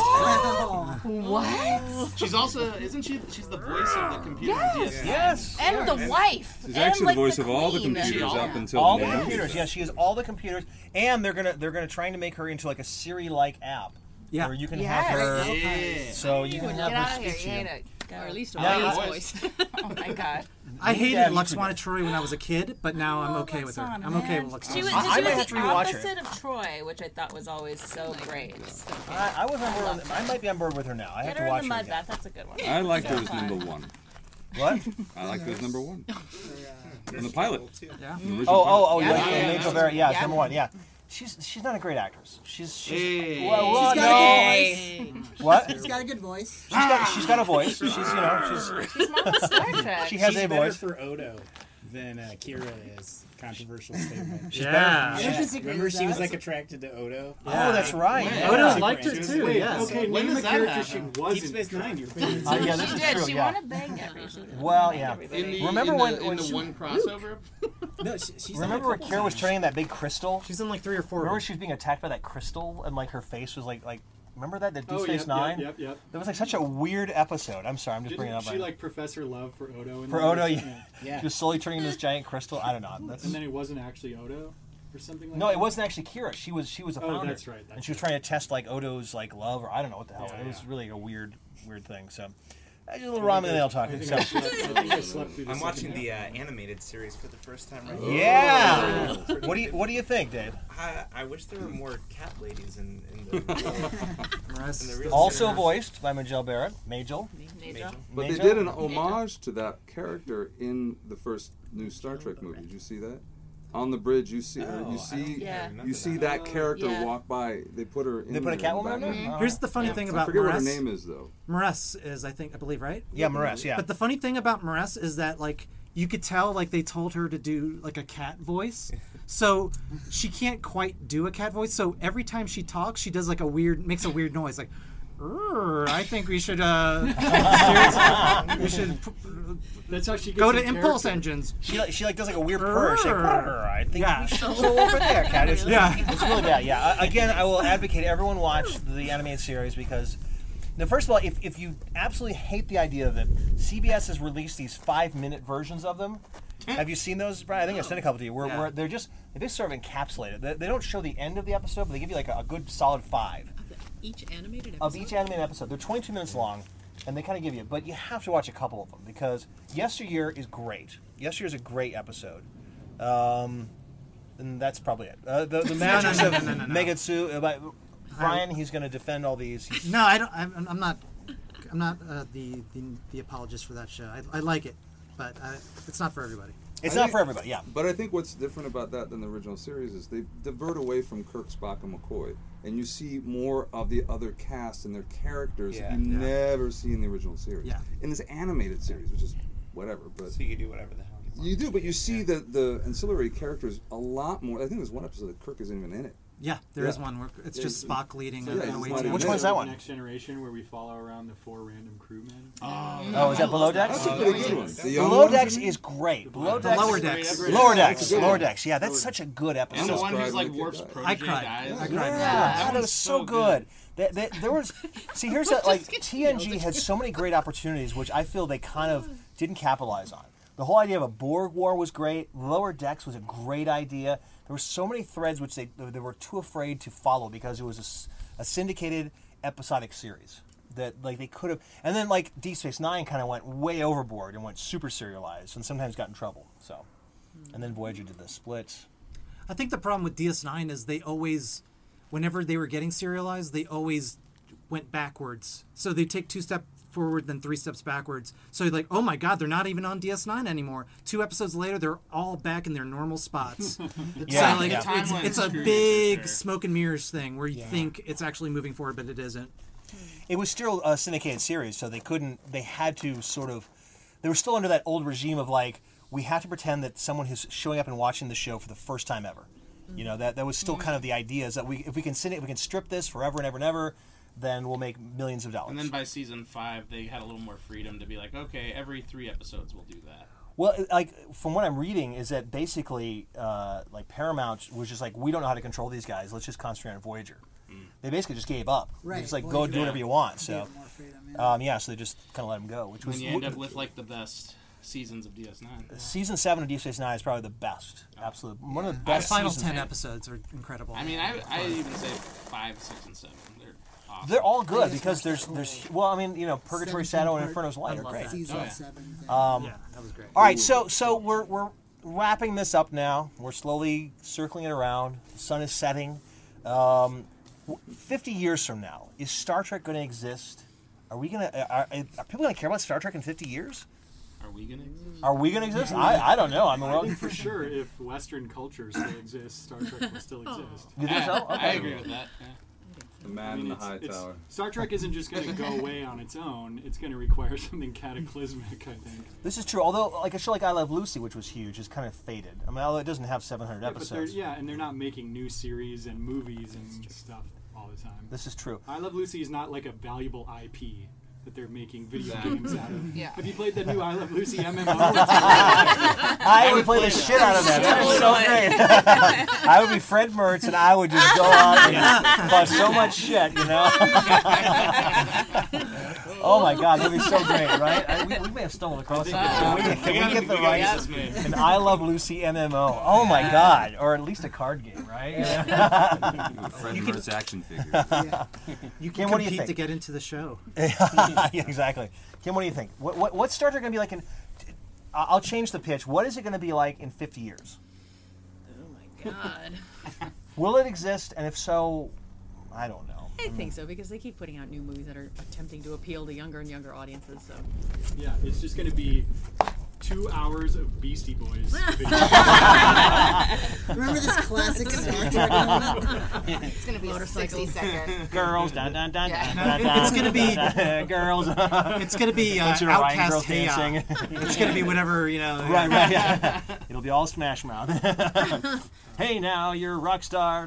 What? She's also, isn't she? She's the voice of the computer on D S nine. Yes. And the wife. She's and, actually like, the voice of all the queen. computers She- up until All the now. computers. Yeah, she is all the computers, and they're gonna they're gonna trying to make her into like a Siri-like app. Yeah. Where you can Yes. have her. Yeah. So you can Get have out her of here. speak You to you. hate it. Or at least a Yeah, Ryan's I- voice. Oh my god. I hated Yeah, you Lux could- Troy when I was a kid, but now I'm Oh, okay with her. Lwaxana, I'm okay man. with Lux She was, I- I she might was have to the rewatch it. opposite of Troy, which I thought was always so great. I, I was on board. With, I might be on board with her now. I have Get to her in watch the her mud again. bath. That's a good one. I liked her as number one. What? I liked her as number one. In the pilot. Yeah. The original Oh, oh, oh, Yeah, yeah, yeah, yeah, yeah, Major yeah. Vera. Yeah, Yeah. number one. Yeah, she's she's not a great actress. She's she's Hey. well, well, She's got a no. good voice. What? She's got a good voice. She's got she's got a voice. She's you know she's She's Mom of Star Trek. she has She's a better voice. for Odo than uh, Kira is. Controversial statement. Yeah. I disagree Remember, with she was that. like attracted to Odo. Oh, that's right. Yeah. Odo Super liked her interesting. too. Wait, Yes. okay, When name a does that character happen? she Deep wasn't. Space Nine, your favorite. Uh, yeah, this She is did. true. She yeah. wanted bang everybody. Well, yeah. In the, Remember in when- the, when in the she- one crossover? No, she, she's Remember where Kira was turning that big crystal? She's in like three or four. of Remember them. she was being attacked by that crystal and like her face was like like. Remember that the Deep Oh, Space yep, Nine? yep, yep, yep. That was like such a weird episode. I'm sorry, I'm just Didn't bringing it up. she right now. like Professor Love for Odo? In For that? Odo, yeah. Yeah. She was slowly turning into this giant crystal. I don't know. That's, And then it wasn't actually Odo, or something like no, that. it wasn't actually Kira. She was she was a Oh, founder. that's right, that's and she was trying to test like Odo's like love or I don't know what the hell. Yeah, it was yeah. really a weird weird thing. So, I just a little ramen and ale talking. So. I'm watching the uh, animated series for the first time right now. Yeah. What do you What do you think, Dave? I, I wish there were more cat ladies in, in the. in the real Also series. voiced by Majel Barrett, Majel. Majel. But Majel? they did an homage to that character in the first new Star Trek movie. Did you see that? On the bridge, you see her. Oh, You I see, don't Yeah. remember you see that. that character Yeah. walk by. They put her. In They put a there in the Catwoman in there? background. Here's the funny Yeah. thing I about forget what her Maress. name is though. Maress is, I think, I believe, right? Yeah, Maress, yeah. But the funny thing about Maress is that, like, you could tell, like, they told her to do, like, a cat voice. So she can't quite do a cat voice. So every time she talks, she does, like, a weird, makes a weird noise. Like, "Urgh, I think we should, uh, seriously, we should p- That's how she gets go to in impulse character. engines." She like, she like does like a weird purr. She's like, Urgh. "Purr, I think Yeah. we should go over there, cat. It's, Yeah. it's really bad. Yeah. Uh, Again, I will advocate everyone watch the animated series because, now, first of all, if, if you absolutely hate the idea of it, C B S has released these five-minute versions of them. Have you seen those, Brian? I think I sent a couple to you. Where, Yeah. where they're just they just sort of encapsulate it. They, they don't show the end of the episode, but they give you like a, a good solid five Each animated episode. of each animated episode. They're twenty-two minutes long, and they kind of give you. But you have to watch a couple of them because Yesteryear is great. Yesteryear is a great episode. Um, and that's probably it. Uh, the the Masters no, no, of no, no, no. Megatsu. Uh, by- Brian, he's going to defend all these. He's- No, I don't. I'm, I'm not. I'm not uh, the, the the apologist for that show. I, I like it, but I, it's not for everybody. It's I not think- for everybody. Yeah. But I think what's different about that than the original series is they divert away from Kirk, Spock, and McCoy, and you see more of the other cast and their characters Yeah. that you Yeah. never see in the original series. Yeah. In this animated series, which is whatever, but So you can do whatever the hell you want. you do. But you see the the ancillary characters a lot more. I think there's one episode that Kirk isn't even in it. Yeah, there is Yeah. one where it's Yeah, just he's- Spock leading yeah, a, he's an not away even team. Which in one's it. that one? Next Generation, where we follow around the four random crewmen. Oh, is that Below Decks? That's a pretty good one. The young Below ones, Decks you mean? is great. Below The Decks. Lower is- Decks. Lower Decks. That's a good Lower one. Decks. Yeah, that's such a good episode. And the one who's Subscribe like to the Worf's kid. protege I cried. dies. I cried. Yeah, Yeah. that one's was so good. There, there, there was, see, here's a, like T N G had so many great opportunities, which I feel they kind of didn't capitalize on. The whole idea of a Borg war was great. Lower Decks was a great idea. There were so many threads which they they were too afraid to follow because it was a s- a, syndicated episodic series that like they could have. And then like Deep Space Nine kind of went way overboard and went super serialized and sometimes got in trouble. So, and then Voyager did the split. I think the problem with D S nine is they always, whenever they were getting serialized, they always went backwards. So they take two steps forward, then three steps backwards. So you're like, oh my God, they're not even on D S nine anymore. Two episodes later, they're all back in their normal spots. Yeah, so like, yeah. it's, it's a big smoke and mirrors thing where you think it's actually moving forward, but it isn't. It was still a syndicated series, so they couldn't. They had to sort of. They were still under that old regime of like, we have to pretend that someone who's showing up and watching the show for the first time ever. You know, that that was still kind of the idea is that we if we can syn- if we can strip this forever and ever and ever, then we'll make millions of dollars. And then by season five, they had a little more freedom to be like, okay, every three episodes we'll do that. Well, it- like from what I'm reading, is that basically uh, like Paramount was just like, we don't know how to control these guys. Let's just concentrate on Voyager. They basically just gave up. They Right, just like go Voyager do whatever you want. So, gave more freedom, yeah. um, yeah, so they just kind of let them go, which And was then you end up with like the best seasons of D S nine. season seven of Deep Space Nine is probably the best. Absolute one of the The best. final seasons. ten episodes are incredible. I mean, I I even say five, six, and seven. They're awesome. They're all good I just because watched there's the whole there's well, I mean, you know, Purgatory Shadow and seventeen-part Inferno's Light I are love great. that. Season Oh, yeah. seven. thing. Um, yeah, that was great. All right, so so we're we're wrapping this up now. We're slowly circling it around. The sun is setting. Um, w- Fifty years from now, is Star Trek going to exist? Are we gonna? Are, are people going to care about Star Trek in fifty years? Are we gonna exist? Are we going to exist? I, I don't know. I mean, I well, think for sure, if Western culture still exists, Star Trek will still exist. you think so? I, Okay. I agree with that. Yeah. The man I mean, in the it's- high it's- tower. Star Trek isn't just going to go away on its own. It's going to require something cataclysmic, I think. This is true. Although, like a show like I Love Lucy, which was huge, is kind of faded. I mean, although it doesn't have seven hundred Yeah, but they're, episodes. yeah, and they're not making new series and movies and stuff all the time. This is true. I Love Lucy is not like a valuable I P that they're making video Exactly. games out of. Yeah. Have you played the new I Love Lucy M M O? I would play the shit out of that. That is so great. I would be Fred Mertz, and I would just go out and cause so much shit, you know. Oh my God, that'd be so great, right? I, we, we may have stumbled across it. Can we, can we get the rights? An I Love Lucy M M O. Oh my God, or at least a card game, right? right? Yeah. Fred Mertz action figure. Yeah. You can Kim, what do you compete think? to get into the show. Yeah, exactly. Kim, what do you think? What, what, what's Star Trek going to be like in... I'll change the pitch. What is it going to be like in fifty years? Oh, my God. Will it exist? And if so, I don't know. I think so, because they keep putting out new movies that are attempting to appeal to younger and younger audiences. So, yeah, it's just going to be two hours of Beastie Boys. Remember this classic Star Trek? It's going to be a sixty second. Girls, dun dun dun Yeah. dun dun. It's going to be girls. It's going to be uh, Bunch of Ryan Outcast girls Hey Ya. dancing. It's going to be whatever, you know. Right, right. Yeah. It'll be all Smash Mouth. Hey, now you're a rock star.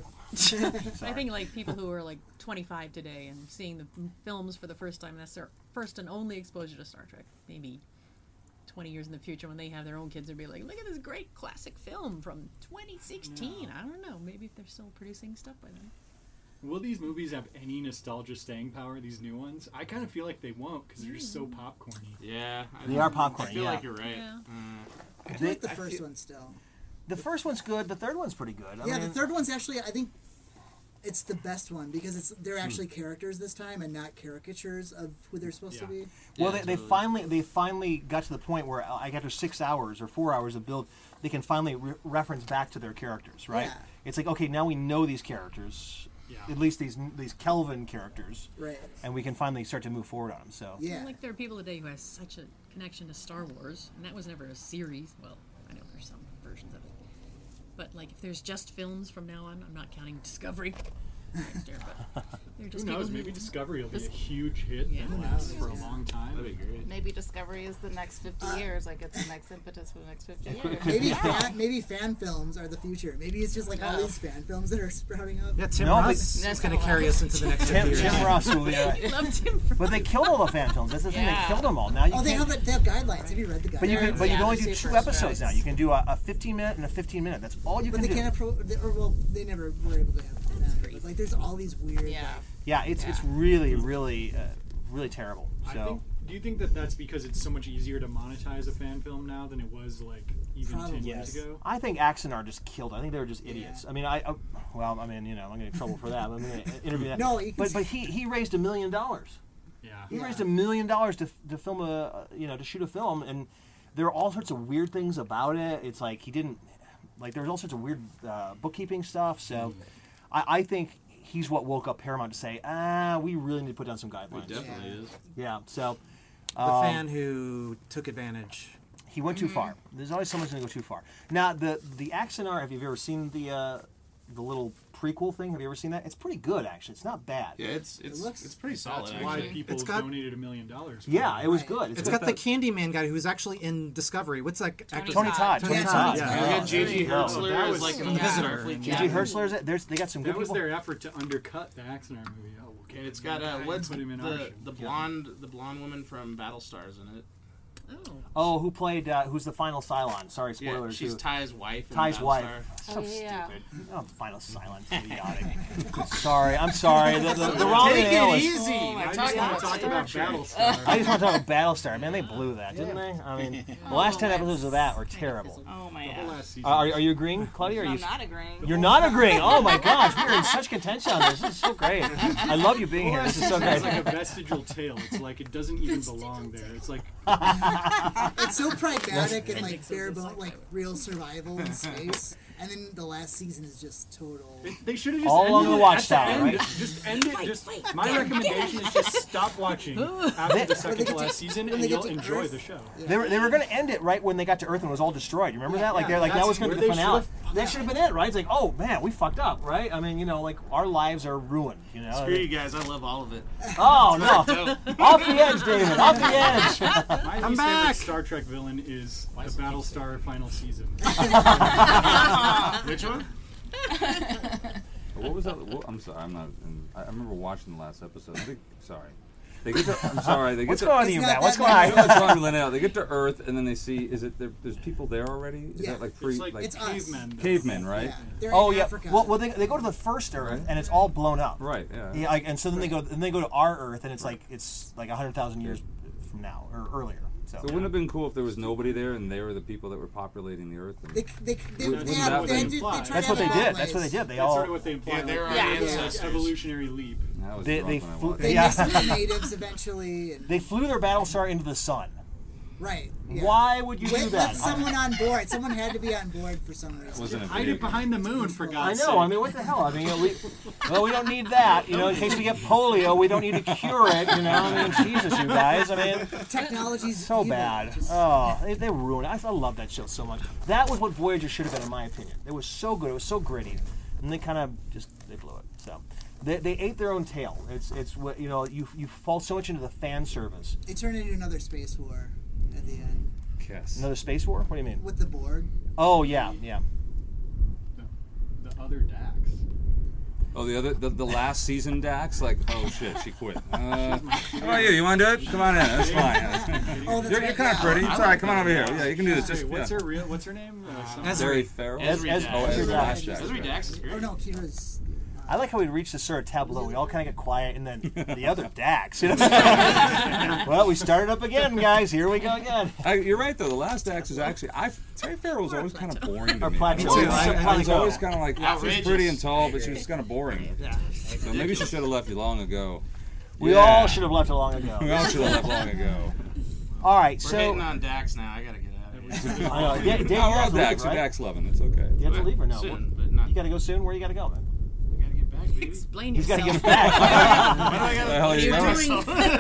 I think like people who are like twenty-five today and seeing the m- films for the first time, that's their first and only exposure to Star Trek. Maybe twenty years in the future when they have their own kids, they'll be like, look at this great classic film from twenty sixteen. I don't know. Maybe if they're still producing stuff by then. Will these movies have any nostalgia staying power, these new ones? I kind of feel like they won't because they're just so popcorny. Yeah. I They are popcorn, I feel yeah. like you're right. Yeah. Uh, I like the first one still. The first one's good. The third one's pretty good. I Yeah, mean, the third one's actually, I think, it's the best one because it's they're actually characters this time and not caricatures of who they're supposed to be. Well, Yeah, they, they totally. finally they finally got to the point where uh, like after six hours or four hours of build, they can finally re- reference back to their characters, right? Yeah. It's like, okay, now we know these characters, Yeah. at least these these Kelvin characters, Right. and we can finally start to move forward on them. So Yeah. Like there are people today who have such a connection to Star Wars, and that was never a series. Well, I know there's some versions of it, but like if there's just films from now on, I'm not counting Discovery. Next year, but they're just Who knows? people who- Maybe Discovery will be This- a huge hit Yeah. that Who lasts knows? for a long time. That'd be great. Maybe Discovery is the next fifty years. Like it's the next impetus for the next fifty years. Maybe fan, maybe fan films are the future. Maybe it's just like all No. these fan films that are sprouting up. Yeah, Tim No, Ross but- is That's going to gonna carry last. us into the next Tim, fifty years. Tim Ross will be. Uh, Love Tim Ross. but they killed all the fan films. That's the thing. Yeah. They killed them all. Now you Oh, they can't. have they have guidelines. Have you read the guidelines? But you can, but you Yeah, can only the do super two episodes now. strikes. You can do a, a fifteen minute and a fifteen minute. That's all you But can they do. can't approve. Or well, they never were able to have that. But, like, there's all these weird. Yeah. Yeah, it's it's Yeah. really really uh, really terrible. I So think, do you think that that's because it's so much easier to monetize a fan film now than it was like even Probably. ten years Yes. ago? I think Axonar just killed. it. I think they were just idiots. I mean, I, I well, I mean, you know, I'm gonna get in trouble for that. I'm gonna interview that. No, you can but say- but he he raised a million dollars. Yeah. He Yeah. raised a million dollars to to film a you know to shoot a film, and there are all sorts of weird things about it. It's like he didn't like there was all sorts of weird uh, bookkeeping stuff. So I, I think he's what woke up Paramount to say, ah, we really need to put down some guidelines. It definitely is. Yeah. So The um, fan who took advantage. he went too far. There's always someone's going to go too far. Now, the the Axonar, have you ever seen the uh, the little prequel thing? Have you ever seen that? It's pretty good, actually. It's not bad. Yeah, it's it's looks- it's pretty solid. That's why actually. people It's got- donated a million dollars. for Yeah, it. it was Right. good. It's got the Candyman guy who's actually in Discovery. What's that actor? Tony Todd. Tony Yeah, Todd. Tony Yeah. Todd. We Yeah. got J J Oh, Hertzler that as was like from a The Visitor. Starfleet J J captain. Hertzler's. There's they got some good That was people. their effort to undercut the Axonar movie. Oh, we'll get And it's rid got of uh, that what's and put him in the our show. the blonde the blonde woman from Battlestars in it. Oh. Oh, who played? Uh, who's the final Cylon? Sorry, Yeah, spoilers. she's who- Ty's wife. in Ty's wife. Battlestar. So Oh, yeah. stupid. Oh, final Cylon. Idiotic. sorry, I'm sorry. The, the, the wrong Take nail it is- easy. Oh, my I We're just talking want about to talk Star about Trek. Battlestar. I just want to talk about Battlestar. Man, they blew that, didn't they? I mean, the last ten episodes of that were terrible. Oh my The whole god. last season. Uh, are, are you agreeing, Claudia? Are you? I'm not agreeing. You're not agreeing. Oh my gosh, we're in such contention on this. This is so great. I love you being here. This is so great. It's like a vestigial tale. It's like it doesn't even belong there. It's like It's so pragmatic and like bare bone, like real survival in space. And then the last season is just total. they should have just All ended along the it at Watchtower, end. right? Just end it. Just my recommendation is just stop watching after the second to last season, when and they get you'll to enjoy Earth. the show. They were, they were going to end it right when they got to Earth and it was all destroyed. You remember that? Like they're like that That's was going to where be the they finale. should've- That should have been it, right? It's like, oh man, we fucked up, right? I mean, you know, like our lives are ruined. You know. Screw you guys. I love all of it. Oh no! Off the edge, David. Off the edge. My I'm least back. favorite Star Trek villain is the Battlestar final season. Which one? What was that? What, I'm sorry. I'm not. in- I I remember watching the last episode. I think. Sorry. They get to. I'm sorry. They get What's to. going on, It's you not Matt? What's that going bad. on? What's wrong with Linnell? They get to Earth and then they see. Is it there, there's people there already? Is Yeah. that like pre It's like, like It's us. cavemen. cavemen, right? Yeah. They're Oh in yeah. Africa. Well, well, they, they go to the first Earth Right. and it's all blown up. Right. Yeah. Yeah, like, and so then they go then they go to our Earth and it's like it's like a hundred thousand years from now or earlier. So, So wouldn't it have been cool if there was nobody there and they were the people that were populating the Earth? And They, they, they, Wouldn't they, that have, have they, been- had to- they tried That's to what they have did. always- That's what they did. They That's all sort of what they imply. Yeah, they're like, our Yeah. ancestors. Evolutionary leap. I was They- drunk they when I flew- watched They it. Yeah. mixed with the natives eventually. And, they flew their Battlestar into the sun. right. Yeah. Why would you do Let, that? let someone on board. Someone had to be on board for some reason. Wasn't a Hide video it game. behind the moon, for I God's know. sake. I mean, what the hell? I mean, we, well, we don't need that. You know, in case we get polio, we don't need to cure it. You know, I mean, Jesus, you guys. I mean, Technology's so evil. bad. Just- Oh, they, they ruined it. I, I love that show so much. That was what Voyager should have been, in my opinion. It was so good. It was so gritty, and they kind of just they blew it. So they, they ate their own tail. It's it's what you know. You you fall so much into the fan service. It turned into another space war at the end Kiss. Another space war? What do you mean? with the Borg. Oh yeah, yeah. The, the other Dax. Oh, the other, the, the last season Dax, like, oh shit, she quit. Uh, how about you? You want to do it? Come on in. That's fine. Oh, that's you're right, you're kind of yeah. pretty. It's all right. Come on over here. Yeah, you can do this. Wait, Just what's yeah. her real? What's her name? Uh, some- Terry Farrell. Ez- Ez- Oh, Ezri Ezri Dax. Dax. Ezri Dax is great. Oh no, Kira's. I like how we reached the sort of tableau. We all kind of get quiet, and then the other Dax. You know? Well, we started up again, guys. Here we go again. I, you're right though. The last Dax was actually I. Terry Farrell was always kind of boring to Or me. Plateau. I Me too. I- I was like always that. kind of like she was Outrageous. pretty and tall, but she was kind of boring. Yeah. So maybe she should have left you long ago. We Yeah. all should have left it long ago. We all should have left long ago. All right, We're so hitting on Dax now. I gotta get out of here. I know. Da- Dave, you No, we're all have to leave, Dax. right? Dax loving. It's okay. You have to leave or no? Soon, but not. You got to go soon. Where you got to go, man? I gotta get back, baby. Explain He's got to yourself. get back. Why do I What the gotta? hell are you You're doing?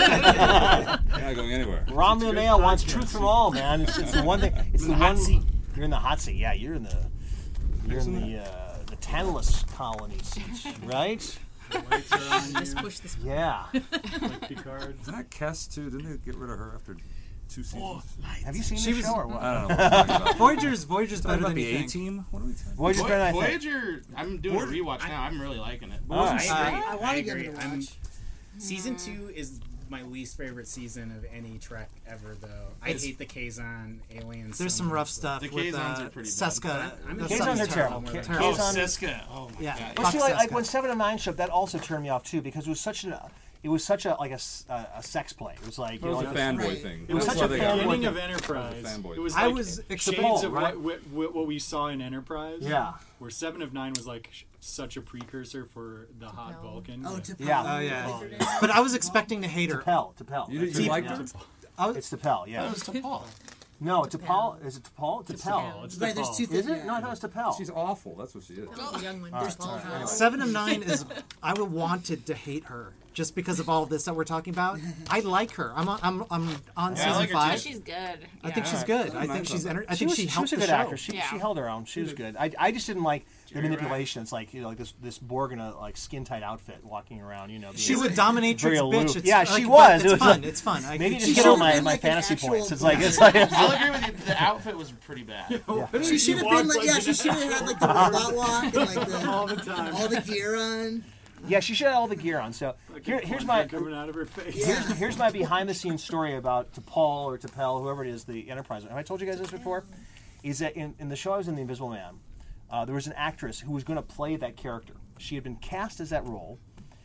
doing- You're not going anywhere. Ron Mail wants truth from all, man. It's, it's the one thing. It's the, In the hot one. seat. You're in the hot seat. Yeah, you're in the. You're in the uh, the Tantalus colony seat, right? The lights are on you. Just push this. Yeah. Like Picard. Isn't that Kess too? Didn't they get rid of her after two seasons? Have you seen She the was- show or what? I don't know. What we're talking about. Voyager's Voyager's Talking better about than the you A think. team. What are we talking? Voyager's Voy- better than I think. Voyager, I'm doing a rewatch now. I'm really liking it. All right. I agree. I I, wanna give agree. it a I'm, watch. season two is my least favorite season of any Trek ever, though. I It's- hate the Kazon aliens. There's so some much, rough so- stuff The with Kazons uh, are pretty bad. Seska. I'm The a- Kazons stuff are is terrible. terrible. Ka- Terrible. Oh, Kazon- Siska. Oh my Yeah. god. Well, see, Fuck like, like Seska. when Seven of Nine showed up, that also turned me off too because it was such an, it was such a like a, s- a- a sex play. It was like you It know, was a like fanboy Right. thing. It was That's such why a they got fanboy rid of Beginning it. of Enterprise. That was a fanboy It was I like was shades excited, of right? what, what, what we saw in Enterprise. Yeah. Where Seven of Nine was like sh- such a precursor for the Hot Vulcan. Oh, to Yeah. Oh yeah. But I was expecting to hate her. T'Pel, T'Pel. You, That's you it. liked Yeah. her? I was, It's T'Pel, yeah. That was T'Pol. No, T'Pel. Is it T'Pel? It's T'Pel. T'Pol. It's Right, there's T'Pol. two Is things. it? No, I thought it was T'Pel. She's awful. That's what she is. The young one. All right, Just all right, Paul. anyway. Seven of Nine is. I would wanted to hate her just because of all of this that we're talking about. I like her. I'm on. I'm. I'm on Yeah, I season like her too. five. She's good. I think Yeah. she's good. I I'm think not she's. about Enter- I She think was, she she helped was a the good show. actress. She, Yeah. she held her own. She was good. I, I just didn't like the manipulation. It's like you know like this this Borg in a like skin tight outfit walking around. You know, being She's a very dominatrix aloof. bitch. It's, yeah, like, she but was. It's It was fun. like- It's fun. I, Maybe she just get should- all my, been my like an fantasy actual points. It's like it's like I'll agree with you. The outfit was pretty bad. She should have been like, yeah, she should have had like the robot walk and like the All the time. all the gear on. yeah, she should have all the gear on. So here, here's my coming out of her face. here's, here's my behind the scenes story about T'Pol or T'Pel, whoever it is, the Enterprise. Have I told you guys this before? Is that in, in the show I was in, The Invisible Man, uh, there was an actress who was going to play that character. She had been cast as that role,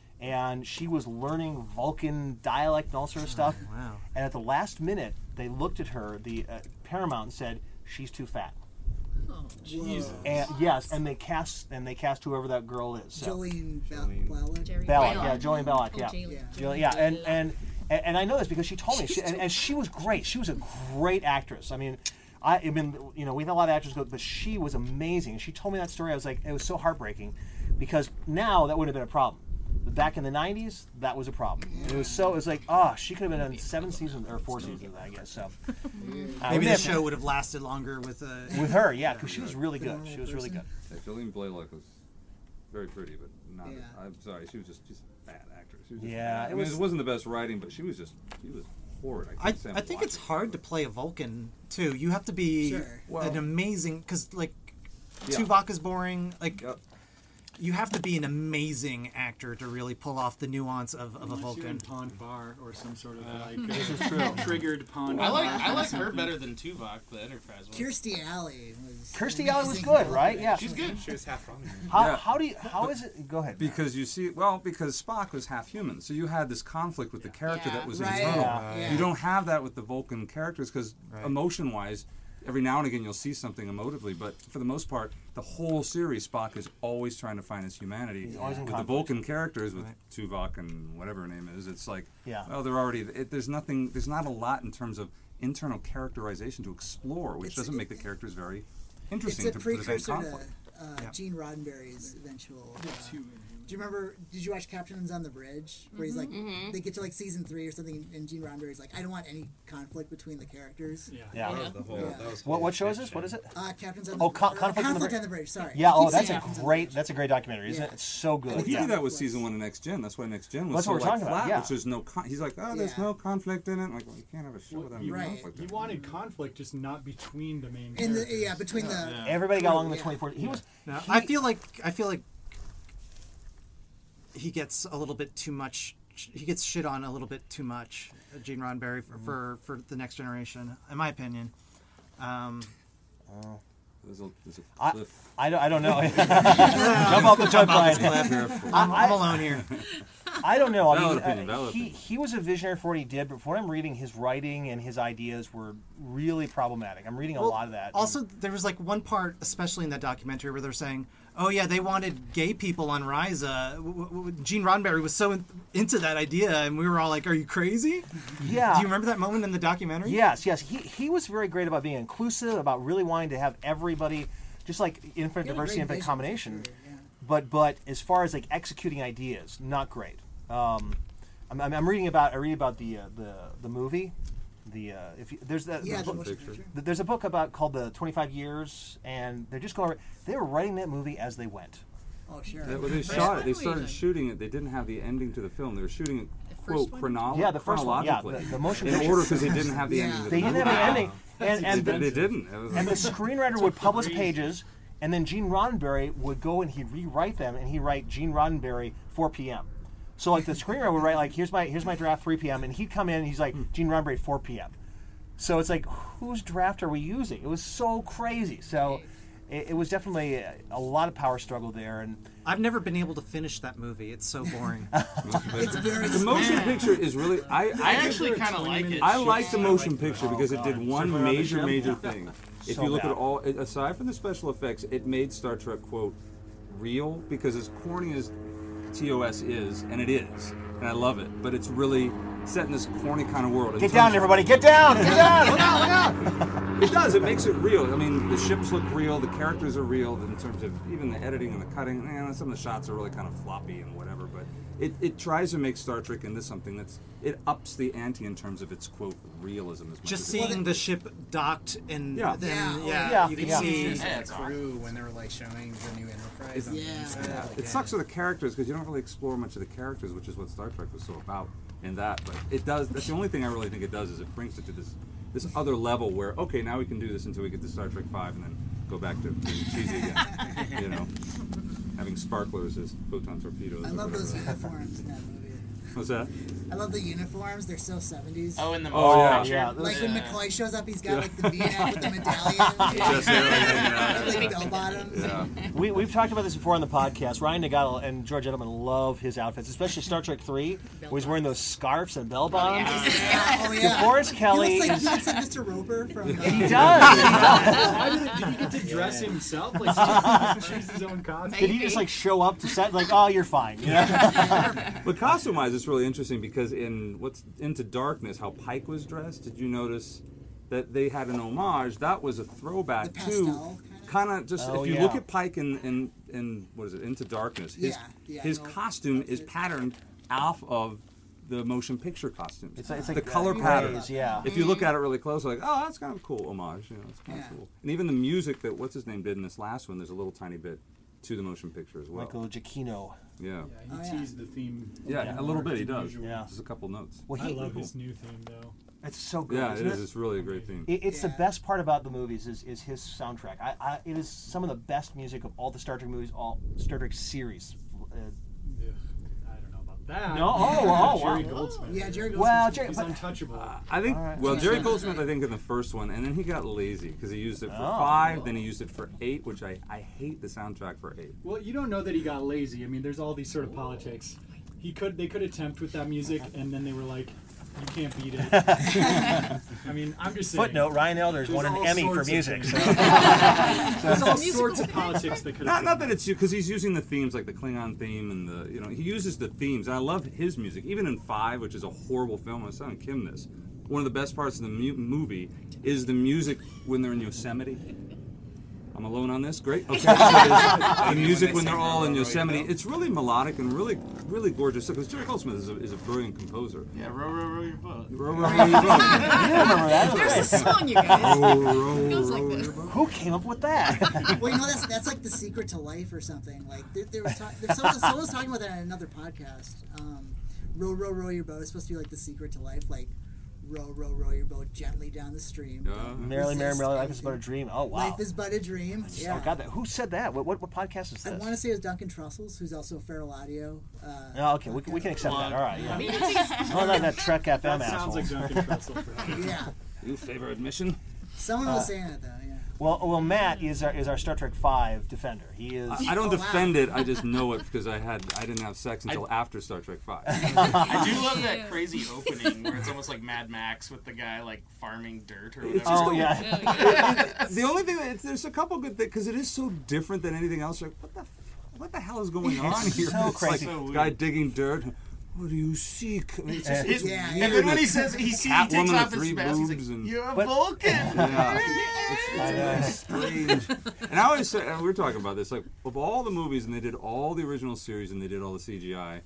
and she was learning Vulcan dialect and all sort of stuff. wow. And at the last minute, they looked at her, the uh, Paramount, and said, "She's too fat." Jesus. And yes, and they cast and they cast whoever that girl is. So. Jolene Bell- Jerry Belloc, Belloc. yeah, Jolene Belloc, Oh, yeah. Jolene. Yeah. Jill- yeah, and, and and and I know this because she told me, she, and, and she was great. She was a great actress. I mean, I, I mean, you know, we had a lot of actors go, but she was amazing. She told me that story. I was like, it was so heartbreaking, because now that wouldn't have been a problem. But back in the nineties, that was a problem. It was so. It was like, oh, she could have been on seven seasons or four seasons, I guess. So uh, Maybe we the have- show would have lasted longer with. Uh, with her, yeah, because she was really good. She was really good. Yeah, Jolene Blalock was very pretty, but not. Yeah. I'm sorry, she was just just a bad actress. She was just Yeah, bad. I it mean, was- it wasn't the best writing, but she was just she was horrid. I, I, can't stand I think watching it's hard to play a Vulcan too. You have to be Sure. Well- an amazing because like Yeah. Tuvok is boring. Like Yep. You have to be an amazing actor to really pull off the nuance of, of a Unless you're in Vulcan. Pond Bar or some sort of Uh, like this uh, is true. triggered Pond I like Bar. I like her better than Tuvok, the Enterprise one. Kirstie Alley was. Kirstie Alley was good, right? Yeah, she's good. She was half wrong. How, Yeah. how do you? How is it? Go ahead. Because you see, well, because Spock was half human, so you had this conflict with the character Yeah. that was Right. internal. Yeah. Yeah. You don't have that with the Vulcan characters because Right. emotion-wise, every now and again you'll see something emotively, but for the most part, the whole series, Spock is always trying to find his humanity. He's always in with the conflict. Vulcan characters, with Tuvok and whatever her name is, it's like, Yeah. well, they're already. It, there's nothing. There's not a lot in terms of internal characterization to explore, which It's- doesn't it- make the characters very interesting It's a to present precursor conflict. to uh, Yeah. Gene Roddenberry's eventual. Uh, Two. do you remember? Did you watch Captains on the Bridge, where he's like, Mhm. they get to like season three or something, and Gene Roddenberry's like, I don't want any conflict between the characters. Yeah. Yeah. That was the whole. Yeah. That was What what show is this? What is it? Uh, Captains on the Oh, con- or Conflict on the Conflict Bridge. on the Bridge. Sorry. Yeah. I Oh, keep that's saying a Captains on the great. Bridge. That's a great documentary, isn't Yeah. it? It's so good. Well, he Yeah. did that with season one of Next Gen. That's why Next Gen was That's so what we're like talking about, flat, yeah. which there's no. Con- he's like, oh, there's Yeah. no conflict in it. I'm like, well, you can't have a show without any Right. conflict. He in it. wanted conflict, just not between the main In the characters. yeah, between the Everybody got along in the Yeah. twenty-four. He was. Now, he- I feel like I feel like he gets a little bit too much. He gets shit on a little bit too much, uh, Gene Roddenberry, for, for for the Next Generation, in my opinion. Um, There's a, there's a I, cliff. I, don't, I don't know. Jump off the jump line. I'm, I'm alone here. I don't know. I Valid mean, opinion, uh, valid he opinion. he was a visionary for what he did, but from what I'm reading, his writing and his ideas were really problematic. I'm reading a Well, lot of that. Also, there was like one part, especially in that documentary, where they're saying, "Oh yeah, they wanted gay people on Ryza." W- w- Gene Roddenberry was so in- into that idea, and we were all like, "Are you crazy?" Yeah. Do you remember that moment in the documentary? Yes, yes. He he was very great about being inclusive, about really wanting to have everybody, just like infinite He had a diversity, great infinite vision combination. for it, yeah. But but as far as like executing ideas, not great. Um, I'm, I'm I'm reading about I read about the uh, the the movie. The uh, if you, there's that Yeah, the the book- motion picture. picture. there's a book about called the twenty-five years, and they're just going. They were writing that movie as they went. Oh sure. They, well, they shot it. They started shooting it. They didn't have the ending to the film. They were shooting it quote one? chronolo- Yeah, the first one. Yeah, chronologically. the, the motion in picture. order because they didn't have the Yeah. ending. To the They didn't film. have an ending, and and They, the, they didn't. It was and the like- screenwriter would publish pages, and then Gene Roddenberry would go and he'd rewrite them, and he'd write Gene Roddenberry four p.m. So like the screenwriter would write like here's my here's my draft three p.m. and he'd come in and he's like Gene Roddenberry four p.m. So it's like whose draft are we using? It was so crazy. So it, it was definitely a, a lot of power struggle there, and I've never been able to finish that movie. It's so boring. It's very the motion picture is really. I, I actually kind of like it. I like the motion picture because it did one Circle around the major, ship? major thing. If So you look bad. at all, it- aside from the special effects, it made Star Trek quote real because as corny as T O S is, and it is, and I love it, but it's really set in this corny kind of world. In get terms down, of- everybody, get down, get down, look out, look out. It does. It makes it real. I mean, the ships look real. The characters are real in terms of even the editing and the cutting. And some of the shots are really kind of floppy and whatever. But it, it tries to make Star Trek into something that's it ups the ante in terms of its quote realism. As much Just as it- seeing the ship docked and Yeah. then Yeah. yeah, Yeah. you can Yeah. see. Yeah, it's crew when they were like showing the new Enterprise. on the Yeah. inside, Yeah, like, it sucks with the characters because you don't really explore much of the characters, which is what Star Trek was so about in that. But it does. That's the only thing I really think it does is it brings it to this this other level where okay, now we can do this until we get to Star Trek Five and then go back to being cheesy again. You know, having sparklers as photon torpedoes. I or love those whatever. uniforms in that movie. What's that? I love the uniforms. They're so seventies. Oh, in the Oh, yeah. motion Yeah, picture? Like when Yeah. McCoy shows up, he's got like the V-neck with the medallion. Just everything, yeah. Like bell bottoms. Yeah. We, we've talked about this before on the podcast. Ryan Nagata and George Edelman love his outfits, especially Star Trek three, where he's wearing those scarves and bell bottoms. Yeah, oh yeah. DeForest Kelly He looks like, is- he looks like Mister Roper from. Uh, He does. He does. Why did, did he get to dress himself? Like, did he choose his own costume? Did he just like show up to set like, oh, you're fine? You know? But costume-wise, it's really interesting because in what's Into Darkness, how Pike was dressed. Did you notice that they had an homage? That was a throwback The to pastel kind of just Oh, if you yeah. look at Pike in, in in what is it? Into Darkness. His Yeah, yeah, his I know. costume is patterned off of the motion picture costumes. It's like- it's the like color rays, pattern. yeah. If you look at it really close, like, oh, that's kind of cool homage. You know, it's kind Yeah. of cool. And even the music that what's his name did in this last one, there's a little tiny bit to the motion picture as well. Michael Giacchino. Yeah. Yeah, he Oh, yeah. teased the theme. Yeah, a little bit he does. Usual. Yeah. Just a couple notes. Well, I he, love his new theme though. It's so good. Yeah, it isn't is. It's really a great theme. It, it's Yeah. the best part about the movies is, is his soundtrack. I, I, it is some of the best music of all the Star Trek movies, all Star Trek series. Uh, I don't know about that. No, oh, oh, Jerry wow. Goldsmith. Yeah, Jerry Goldsmith. Well, Jerry, He's but, untouchable. Uh, I think. All right. Well, Yeah. Jerry Goldsmith, I think in the first one, and then he got lazy because he used it for Oh. five, then he used it for eight, which I I hate the soundtrack for eight. Well, you don't know that he got lazy. I mean, there's all these sort of politics. He could, they could attempt with that music, and then they were like, "You can't beat it." I mean, I'm just saying. Footnote: Ryan Elders There's won an all Emmy for sorts of music. things. So. There's all sorts of politics that could. Not, not that it's because he's using the themes like the Klingon theme and the you know he uses the themes. And I love his music, even in Five, which is a horrible film. I was telling Kim this. One of the best parts of the mu- movie is the music when they're in Yosemite. I'm alone on this. Great. Okay. So the music when they're all in Yosemite. It's really melodic and really, really gorgeous. Because Jerry Goldsmith is a, is a brilliant composer. Yeah, row, row, row your boat. Row, row, row your boat. You remember that? There's a song, you guys. Row, row, It goes row like your this. boat. Who came up with that? Well, you know that's that's like the secret to life or something. Like there, there was ta- there, someone, someone was talking about that on another podcast. Um, row, row, row your boat is supposed to be like the secret to life. Like row, row, row your boat gently down the stream. Yeah. Don't Merrily, merrily, resist merrily, life is anything. but a dream. Oh wow! Life is but a dream. Yeah. Oh, got that. Who said that? What, what what podcast is I this? want to say it was Duncan Trussell's, who's also Feral Audio. Uh, Oh, okay, we can, we can accept that. All right, yeah. I mean, it's- Oh, not that Trek F M That sounds like asshole. Duncan Trussell. For that. yeah. You favor admission? Someone Uh, was saying it though. Yeah. Well, well, Matt is our is our Star Trek Five defender. He is. I, I don't Oh, defend wow. it. I just know it because I had I didn't have sex until after Star Trek Five. I do love that crazy opening where it's almost like Mad Max with the guy like farming dirt or It's whatever. just Oh a- yeah. the only thing that it's, there's a couple good things because it is so different than anything else. Like what the what the hell is going on It's here? so It's crazy. like So weird. guy digging dirt. What do you seek? I mean, it's just, it's Yeah, And yeah. then when he says he, sees, he Catwoman takes with off his three mask, he's boobs like, and- "You're a But- Vulcan." Yeah. It's, it's very strange. And I always say, and we were talking about this, like of all the movies, and they did all the original series, and they did all the C G I.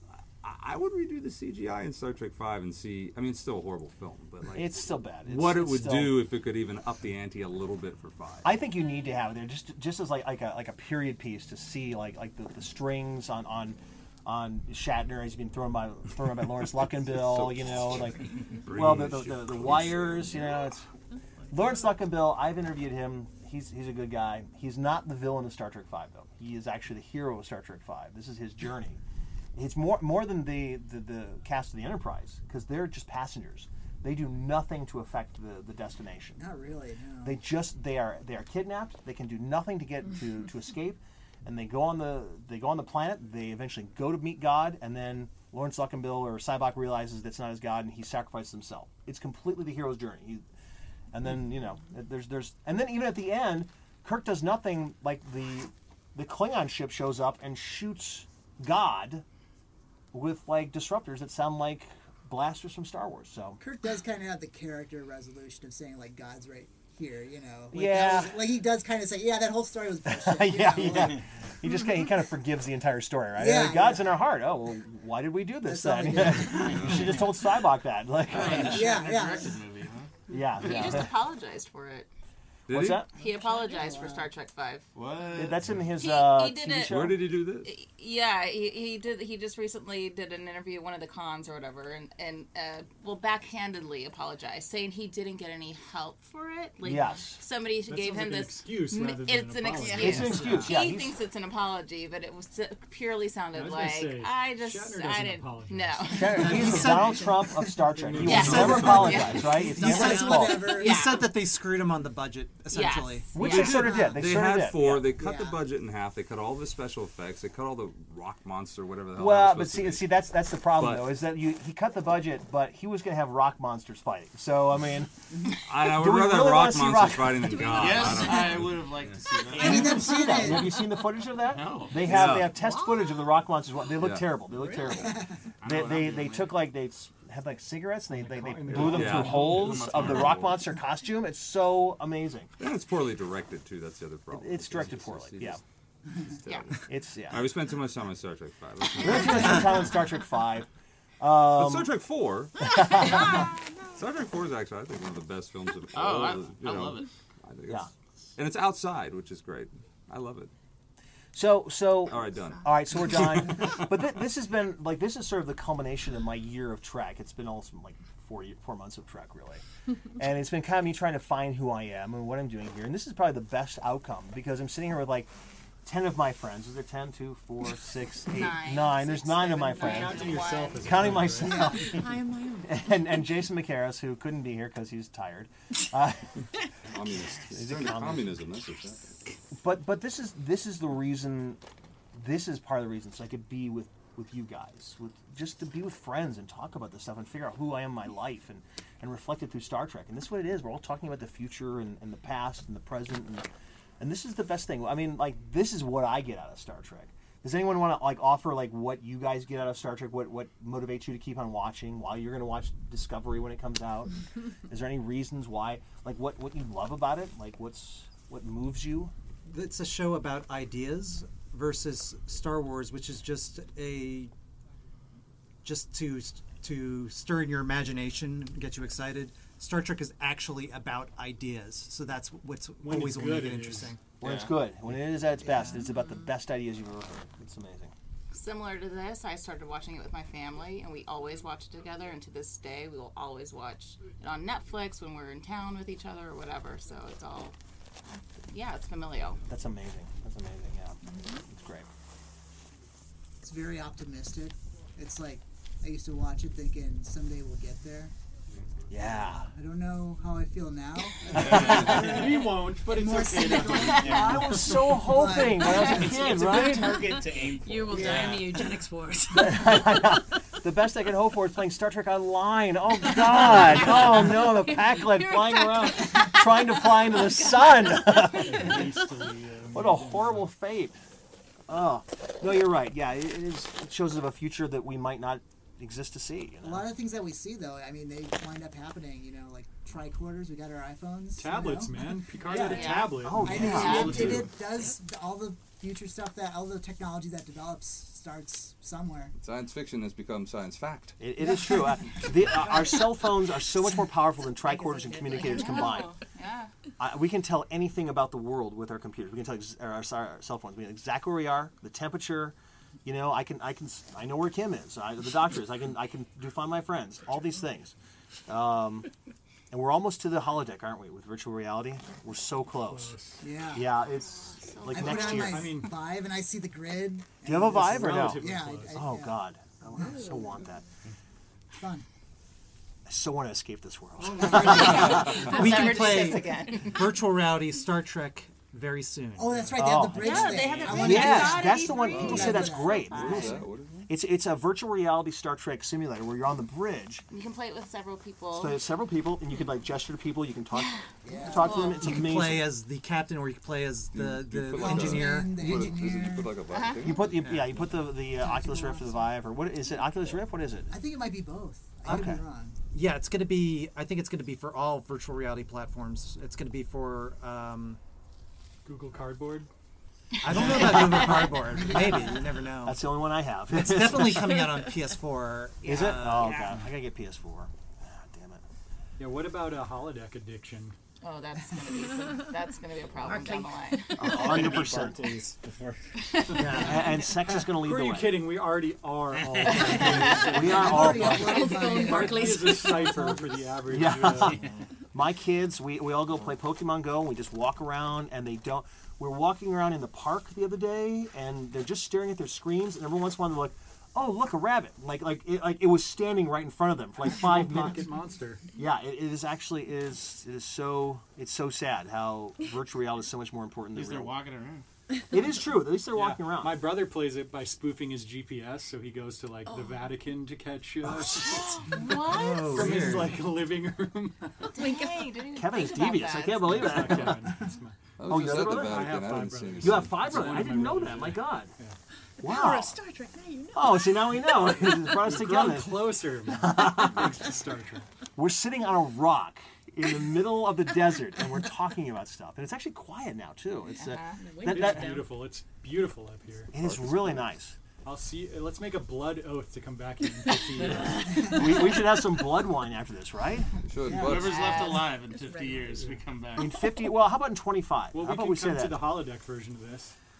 I, I would redo the C G I in Star Trek Five and see. I mean, it's still a horrible film, but like It's still bad. It's, what it it's would still- do if it could even up the ante a little bit for Five. I think you need to have it there just just as like like a like a period piece to see like like the, the strings on on on Shatner. He's been thrown by thrown by Lawrence Luckenbill. So you know, like well the the, the, the wires. You know, it's Lawrence Luckenbill. I've interviewed him. He's he's a good guy. He's not the villain of Star Trek Five though. He is actually the hero of Star Trek Five. This is his journey. It's more more than the the, the cast of the Enterprise because they're just passengers. They do nothing to affect the, the destination. Not really. No. They just they are they are kidnapped. They can do nothing to get to, to escape, and they go on the they go on the planet. They eventually go to meet God, and then Lawrence Luckenbill or Sybok realizes that's not his God, and he sacrifices himself. It's completely the hero's journey. He, and then you know there's there's and then even at the end, Kirk does nothing. Like the the Klingon ship shows up and shoots God with like disruptors that sound like blasters from Star Wars. So Kirk does kind of have the character resolution of saying like God's right here, you know. Like, Yeah. that was- like he does kind of say, yeah, that whole story was bullshit. you yeah, know, yeah. like- He just kind of, he kind of forgives the entire story, right? Yeah, Like, God's yeah. in our heart. Oh, well, why did we do this That's all then? we did. You should just told Sybok that. Like, yeah, yeah. Directed movie, huh? yeah, He yeah. just apologized for it. Did What's he? that? He apologized for Star Trek Five. What? That's in his He- uh, he did T V it- show. Where did he do this? Yeah, he, he did. He just recently did an interview at one of the cons or whatever, and and uh, well, backhandedly apologized, saying he didn't get any help for it. Like Yes. somebody That gave sounds him like an this excuse m- rather than It's an an apology. excuse. It's an excuse, yeah, He he's- thinks it's an apology, but it was purely I sounded was gonna like say, I just Shatner I doesn't didn't apologize. no. Shatner, He's the Donald Trump of Star Trek. He Yes. will never apologize, right? It's He never said his fault. whatever. He Yeah. said that they screwed him on the budget, essentially. Yes. Which Yeah. they sort of did. They, They sort of had did. four. yeah. They cut the Yeah. budget in half. They cut all the special effects. They cut all the rock monster, whatever the hell. Well, that but was see, supposed to see, that's that's the problem But- though. Is that you he cut the budget, but he was going to have rock monsters fighting. So I mean, be. I, I would Do we rather really have wanna rock see monsters rock- fighting than God. Yes, I don't know. I would have liked to see that. I mean, Have you that's seen it. that? Have you seen the footage of that? No. They have Yeah. they have test footage of the rock monsters. They look Yeah. terrible. They look terrible. I They know what they, I'm they doing, took like they s- had like cigarettes and they, they, they in the blew them Yeah. through holes That's of the horrible. rock monster costume. It's so amazing. And it's poorly directed too. That's the other problem. It's directed just- poorly. it's Yeah, just- it's Yeah. terrible. it's yeah. All right, we spent too much time on Star Trek Five. Let's move We're on. gonna spend some time on Star Trek Five. But Um, Star Trek Four. Star Trek Four is actually, I think, one of the best films of Oh, all. I, the- you I know, love it. I think Yeah. it's, and it's outside, which is great. I love it. So so All right, done. All right, so we're done. But th- this has been like this is sort of the culmination of my year of Trek. It's been almost like four ye- four months of Trek, really. And it's been kind of me trying to find who I am and what I'm doing here. And this is probably the best outcome because I'm sitting here with like ten of my friends. Is there ten, two, four, six, eight, Nine. nine? There's Six, nine of seven, my nine, friends. Counting yourself as a Counting friend, right? myself. I am my own. And, and Jason McCarris, who couldn't be here because he's tired. Uh, Communist. He's a Turn to communist. communism. That's what's happening. but but this is this is the reason. This is part of the reason so I could be with, with you guys, with just to be with friends and talk about this stuff and figure out who I am in my life and, and reflect it through Star Trek. And this is what it is. We're all talking about the future and, and the past and the present, and and this is the best thing. I mean, like this is what I get out of Star Trek. Does anyone want to like offer like what you guys get out of Star Trek? What what motivates you to keep on watching while you're going to watch Discovery when it comes out? Is there any reasons why? Like what, what you love about it? Like what's what moves you? It's a show about ideas versus Star Wars, which is just a just to to stir in your imagination, get you excited. Star Trek is actually about ideas, so that's what's When always it's will make good, it it interesting. When it's Yeah. good, when it is at its best, it's about the best ideas you've ever heard. It's amazing. Similar to this, I started watching it with my family, and we always watch it together. And to this day, we will always watch it on Netflix when we're in town with each other or whatever. So it's all, yeah, it's familial. That's amazing. That's amazing. Yeah, it's great. It's very optimistic. It's like I used to watch it thinking someday we'll get there. Yeah. I don't know how I feel now. We won't, but it's More okay. cynical. I was so hoping when I was a It's, kid, it's a right? good target to aim for. You will die Yeah. in the eugenics wars. The best I can hope for is playing Star Trek Online. Oh God! Oh no, the Pac-Led You're flying back. around, trying to fly into the sun. Hastily, uh, What a horrible fate. Oh no, you're right. Yeah, it, it is. It shows of a future that we might not exist to see. You A know? lot of things that we see, though, I mean, they wind up happening. You know, like tricorders. We got our iPhones. tablets, you know? man. Picard Yeah. had a Yeah. tablet. Oh, I yeah. mean, it, it, it does all the future stuff that all the technology that develops starts somewhere. Science fiction has become science fact. It, it is true. Uh, the, uh, our cell phones are so much more powerful than tricorders and communicators combined. Oh, yeah. Uh, we can tell anything about the world with our computers. We can tell ex- our, our, our cell phones. We know exactly where we are, the temperature. You know, I can, I can, s- I know where Kim is. I, the doctor is. I can, I can do find my friends. All these things. Um, and we're almost to the holodeck, aren't we? With virtual reality, we're so close. Yeah. Yeah, it's like I next put on year. my I mean- Vive and I see the grid. Do you have a and Vive or no? relatively Yeah. I, close. I, Oh yeah. God, I so want that. It's fun. I so want to escape this world. We Never can do play this again. virtual reality Star Trek very soon. Oh, that's right. They have Oh. the bridge Yeah, thing. they have the I bridge. wanna do Yes, that. that's the one. People say that's Yeah. great. What is that? What is that? It's it's a virtual reality Star Trek simulator where you're on the bridge. You can play it with several people. So there's several people, and you can like gesture to people. You can talk, Yeah. talk to them. It's You can amazing. play as the captain, or you can play as the, You the put like engineer. A, The you put, a, engineer. you put like a black Uh-huh. thing? You put the yeah, you put the the uh, Oculus Rift or the Vive or what is it? Oculus Rift? What is it? I think it might be both. I could Okay. be wrong. Yeah, it's going to be. I think it's going to be for all virtual reality platforms. It's going to be for. Um, Google Cardboard. I don't know about Google Cardboard. Maybe you never know. That's the only one I have. It's definitely coming out on P S four. Is it? Uh, Oh yeah. god, I gotta get P S four. Ah, damn it. Yeah, what about a holodeck addiction? Oh, that's gonna be some, that's gonna be a problem down the line. A hundred percent. Barclays before. And, and sex is gonna lead Who are the you way. kidding? We already are all. We are all. Already uploaded my- Barclays is a cipher for the average. Yeah. Uh, My kids, we, we all go play Pokemon Go. And we just walk around, and they don't. We're walking around in the park the other day, and they're just staring at their screens. And every once in a while, they're like, "Oh, look, a rabbit!" Like like it, like it was standing right in front of them for like five minutes. Pocket monster. Yeah, it, it is actually it is it is so it's so sad how virtual reality is so much more important At than least they're real. walking around. It is true. At least they're Yeah. walking around. My brother plays it by spoofing his G P S, so he goes to like the Vatican to catch uh, What? from his weird. like living room. Dang, didn't even Kevin is think about devious. that. I can't believe It's not that. Kevin. It's my- I was Oh, just you at have the a brother? I have Vatican. I, five didn't see brothers. any You have scenes. five brothers. one I of didn't my know brothers, that. My yeah. God. Power Wow. of Star Trek. Now you know. Oh, see now we know. It brought us We've grown together. closer thanks to Star Trek. We're sitting on a rock in the middle of the desert, and we're talking about stuff. And it's actually quiet now too. It's uh, The that, wind that, It's beautiful. It's beautiful up here. it is really nice. I'll see. uh, Let's make a blood oath to come back here in fifty years. We, we should have some blood wine after this, right? Should, Yeah. but Whoever's left alive in fifty years, we come back. In fifty. Well, how about in twenty-five? Well, how we about can we say come that? to the holodeck version of this.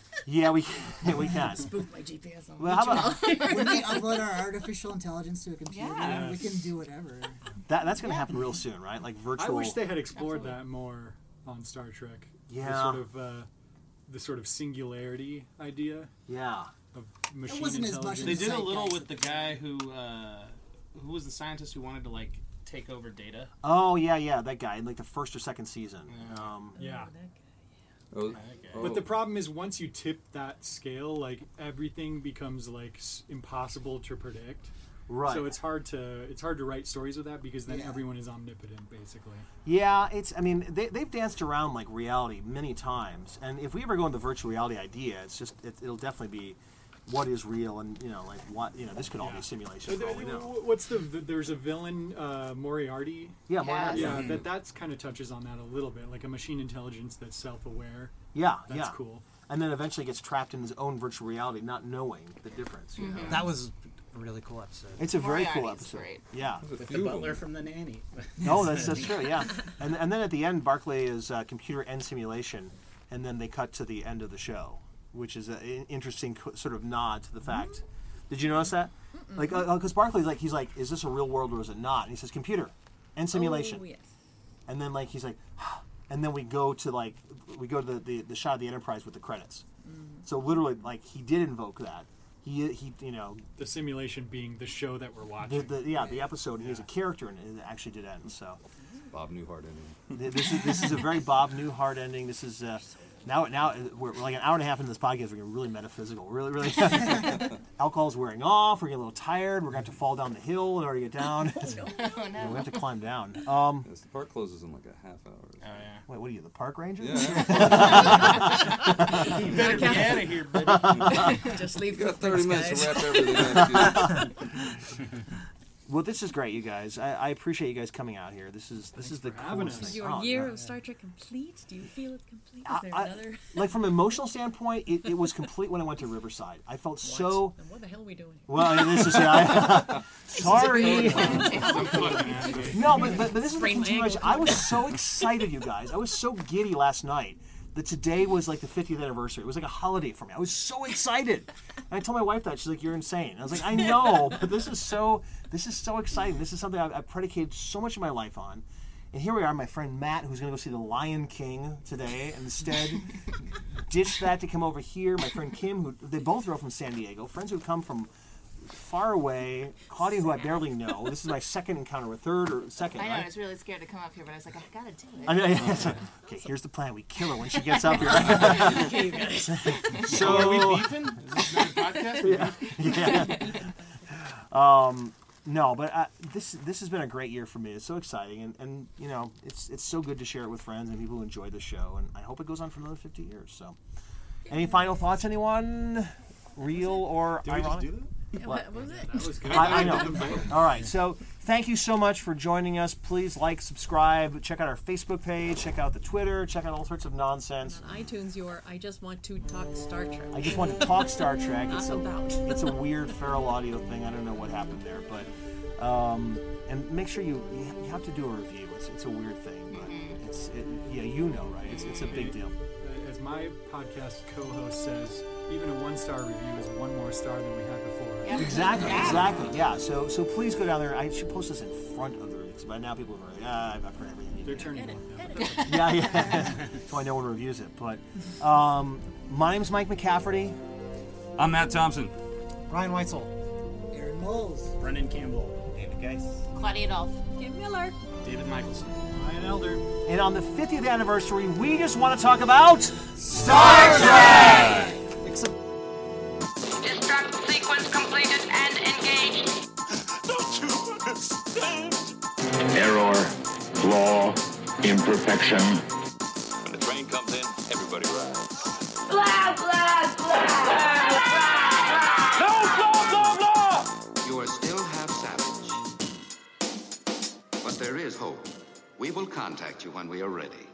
Yeah, we we can. Spoof my G P S on Well, how about When we upload our artificial intelligence to a computer, Yeah. we can do whatever. that? That's going to happen real soon, right? Like virtual. I wish they had explored that more on Star Trek. Yeah. The sort of uh, the sort of singularity idea. Yeah. Of machine wasn't as much intelligence. They did a little Zeitgeist with the guy who, uh, who was the scientist who wanted to like take over Data. Oh yeah, yeah, that guy in like the first or second season. Um, Yeah. Oh, But the problem is, once you tip that scale, like everything becomes like s- impossible to predict. Right. So it's hard to it's hard to write stories with that because then Yeah. everyone is omnipotent, basically. Yeah, it's. I mean, they they've danced around like reality many times, and if we ever go into the virtual reality idea, it's just it, it'll definitely be what is real, and you know, like what you know, this could all be simulation. So For all the- we know. what's the, the there's a villain uh, Moriarty. Yeah, Moriarty. Yeah, Mhm. that that's kind of touches on that a little bit, like a machine intelligence that's self-aware. Yeah, that's yeah. cool. And then eventually gets trapped in his own virtual reality, not knowing the difference. You know? That was a really cool episode. It's a very cool Moriarty's episode. great. Yeah. With the butler from The Nanny. No, that's that's true. Yeah, and and then at the end, Barclay is uh, computer and simulation, and then they cut to the end of the show, which is an interesting co- sort of nod to the fact. Did you notice that? Like, because Barclay's like, he's like, is this a real world or is it not? And he says computer and simulation, Oh, yes. and then like he's like, and then we go to like we go to the, the, the shot of the Enterprise with the credits. So literally, like he did invoke that. He he you know The simulation being the show that we're the, watching. the yeah the episode. He was a character and it actually did end. So. Bob Newhart ending. Th- This is this is a very Bob Newhart ending. This is uh, now now we're, we're like an hour and a half into this podcast. We're getting really metaphysical. Really, really. Alcohol's wearing off. We're getting a little tired. We're going to have to fall down the hill in order to get down. Oh, no. Yeah, we have to climb down. Um, Yes, the park closes in like a half hour. Oh yeah. wait, what are you, the park ranger? You better be out of here, buddy. Just leave You got footprints, thirty minutes guys. to wrap everything up. Well, this is great, you guys. I, I appreciate you guys coming out here. This is this is the coolest Is thing. your Oh, year yeah. of Star Trek complete? Do you feel it's complete? Is I- there I- another? like from an emotional standpoint, it, it was complete when I went to Riverside. I felt so. Then what the hell are we doing? Well, this is I, sorry. This is a- no, but, but but this is the Sprained my continuation. ankle. I was so excited, you guys. I was so giddy last night that today was like the fiftieth anniversary. It was like a holiday for me. I was so excited. And I told my wife that. She's like, "You're insane." I was like, "I know, but this is so this is so exciting. This is something I've, I've predicated so much of my life on." And here we are, my friend Matt, who's going to go see The Lion King today, and instead ditched that to come over here. My friend Kim, who they both are from San Diego, friends who come from far away. Claudia, who I barely know. This is my second encounter, or third or second. I know, right? I was really scared to come up here, but I was like, I gotta do it. I mean, it's like, okay, here's the plan. We kill her when she gets up here. Okay, you guys. So, Are we beefing? Is this not a podcast? yeah. yeah. Um, no, but uh, this this has been a great year for me. It's so exciting, and, and you know, it's it's so good to share it with friends and people who enjoy the show. And I hope it goes on for another fifty years. So, any final thoughts, anyone? Real or Did we just ironic? do that? Yeah, what, what was it? That was good. I, I know. All right. So thank you so much for joining us. Please like, subscribe, check out our Facebook page, check out the Twitter, check out all sorts of nonsense. On iTunes, your I just want to talk Star Trek. I just want to talk Star Trek. Not It's a, about. it's a weird feral audio thing. I don't know what happened there, but um, and make sure you you have to do a review. It's it's a weird thing, but it's it, yeah, you know, right? It's it's a big deal. As my podcast co-host says, even a one-star review is one more star than we had before. Exactly, exactly. Yeah. So so please go down there. I should post this in front of the reviews. By now, people are like, ah, I've heard everything. They're turning Edit, one now. edit. Yeah, yeah. So I know one reviews it. But um, my name's Mike McCafferty. I'm Matt Thompson. Ryan Weitzel. Aaron Moles. Brendan Campbell. David Geis. Claudia Dolph. Kim Miller. David Michelson. Ryan Elder. And on the fiftieth anniversary, we just want to talk about Star Trek! Except Destruct sequence completed and engaged. Don't you understand? Error, flaw, imperfection. When the train comes in, everybody rides. Blah, blah, blah. No, blah, blah, blah! You are still half savage. But there is hope. We will contact you when we are ready.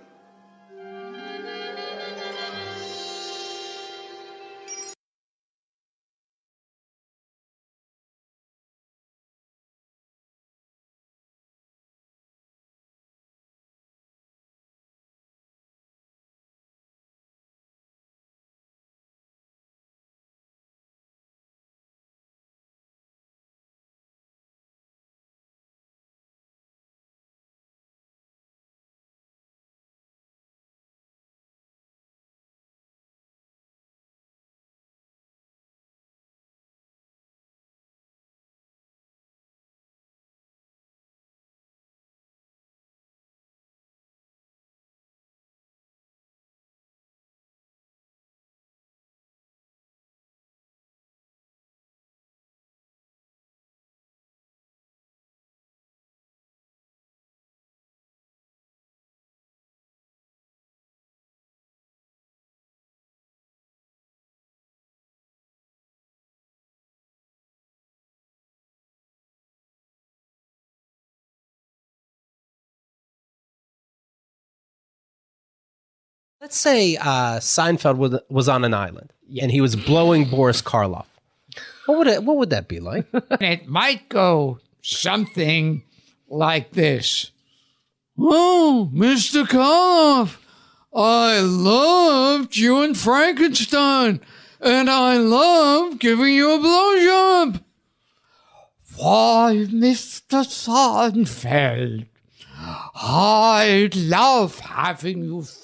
Let's say uh, Seinfeld was, was on an island and he was blowing Boris Karloff. What would it, what would that be like? It might go something like this. Oh, Mister Karloff, I loved you in Frankenstein, and I love giving you a blowjob. Why, Mister Seinfeld, I love having you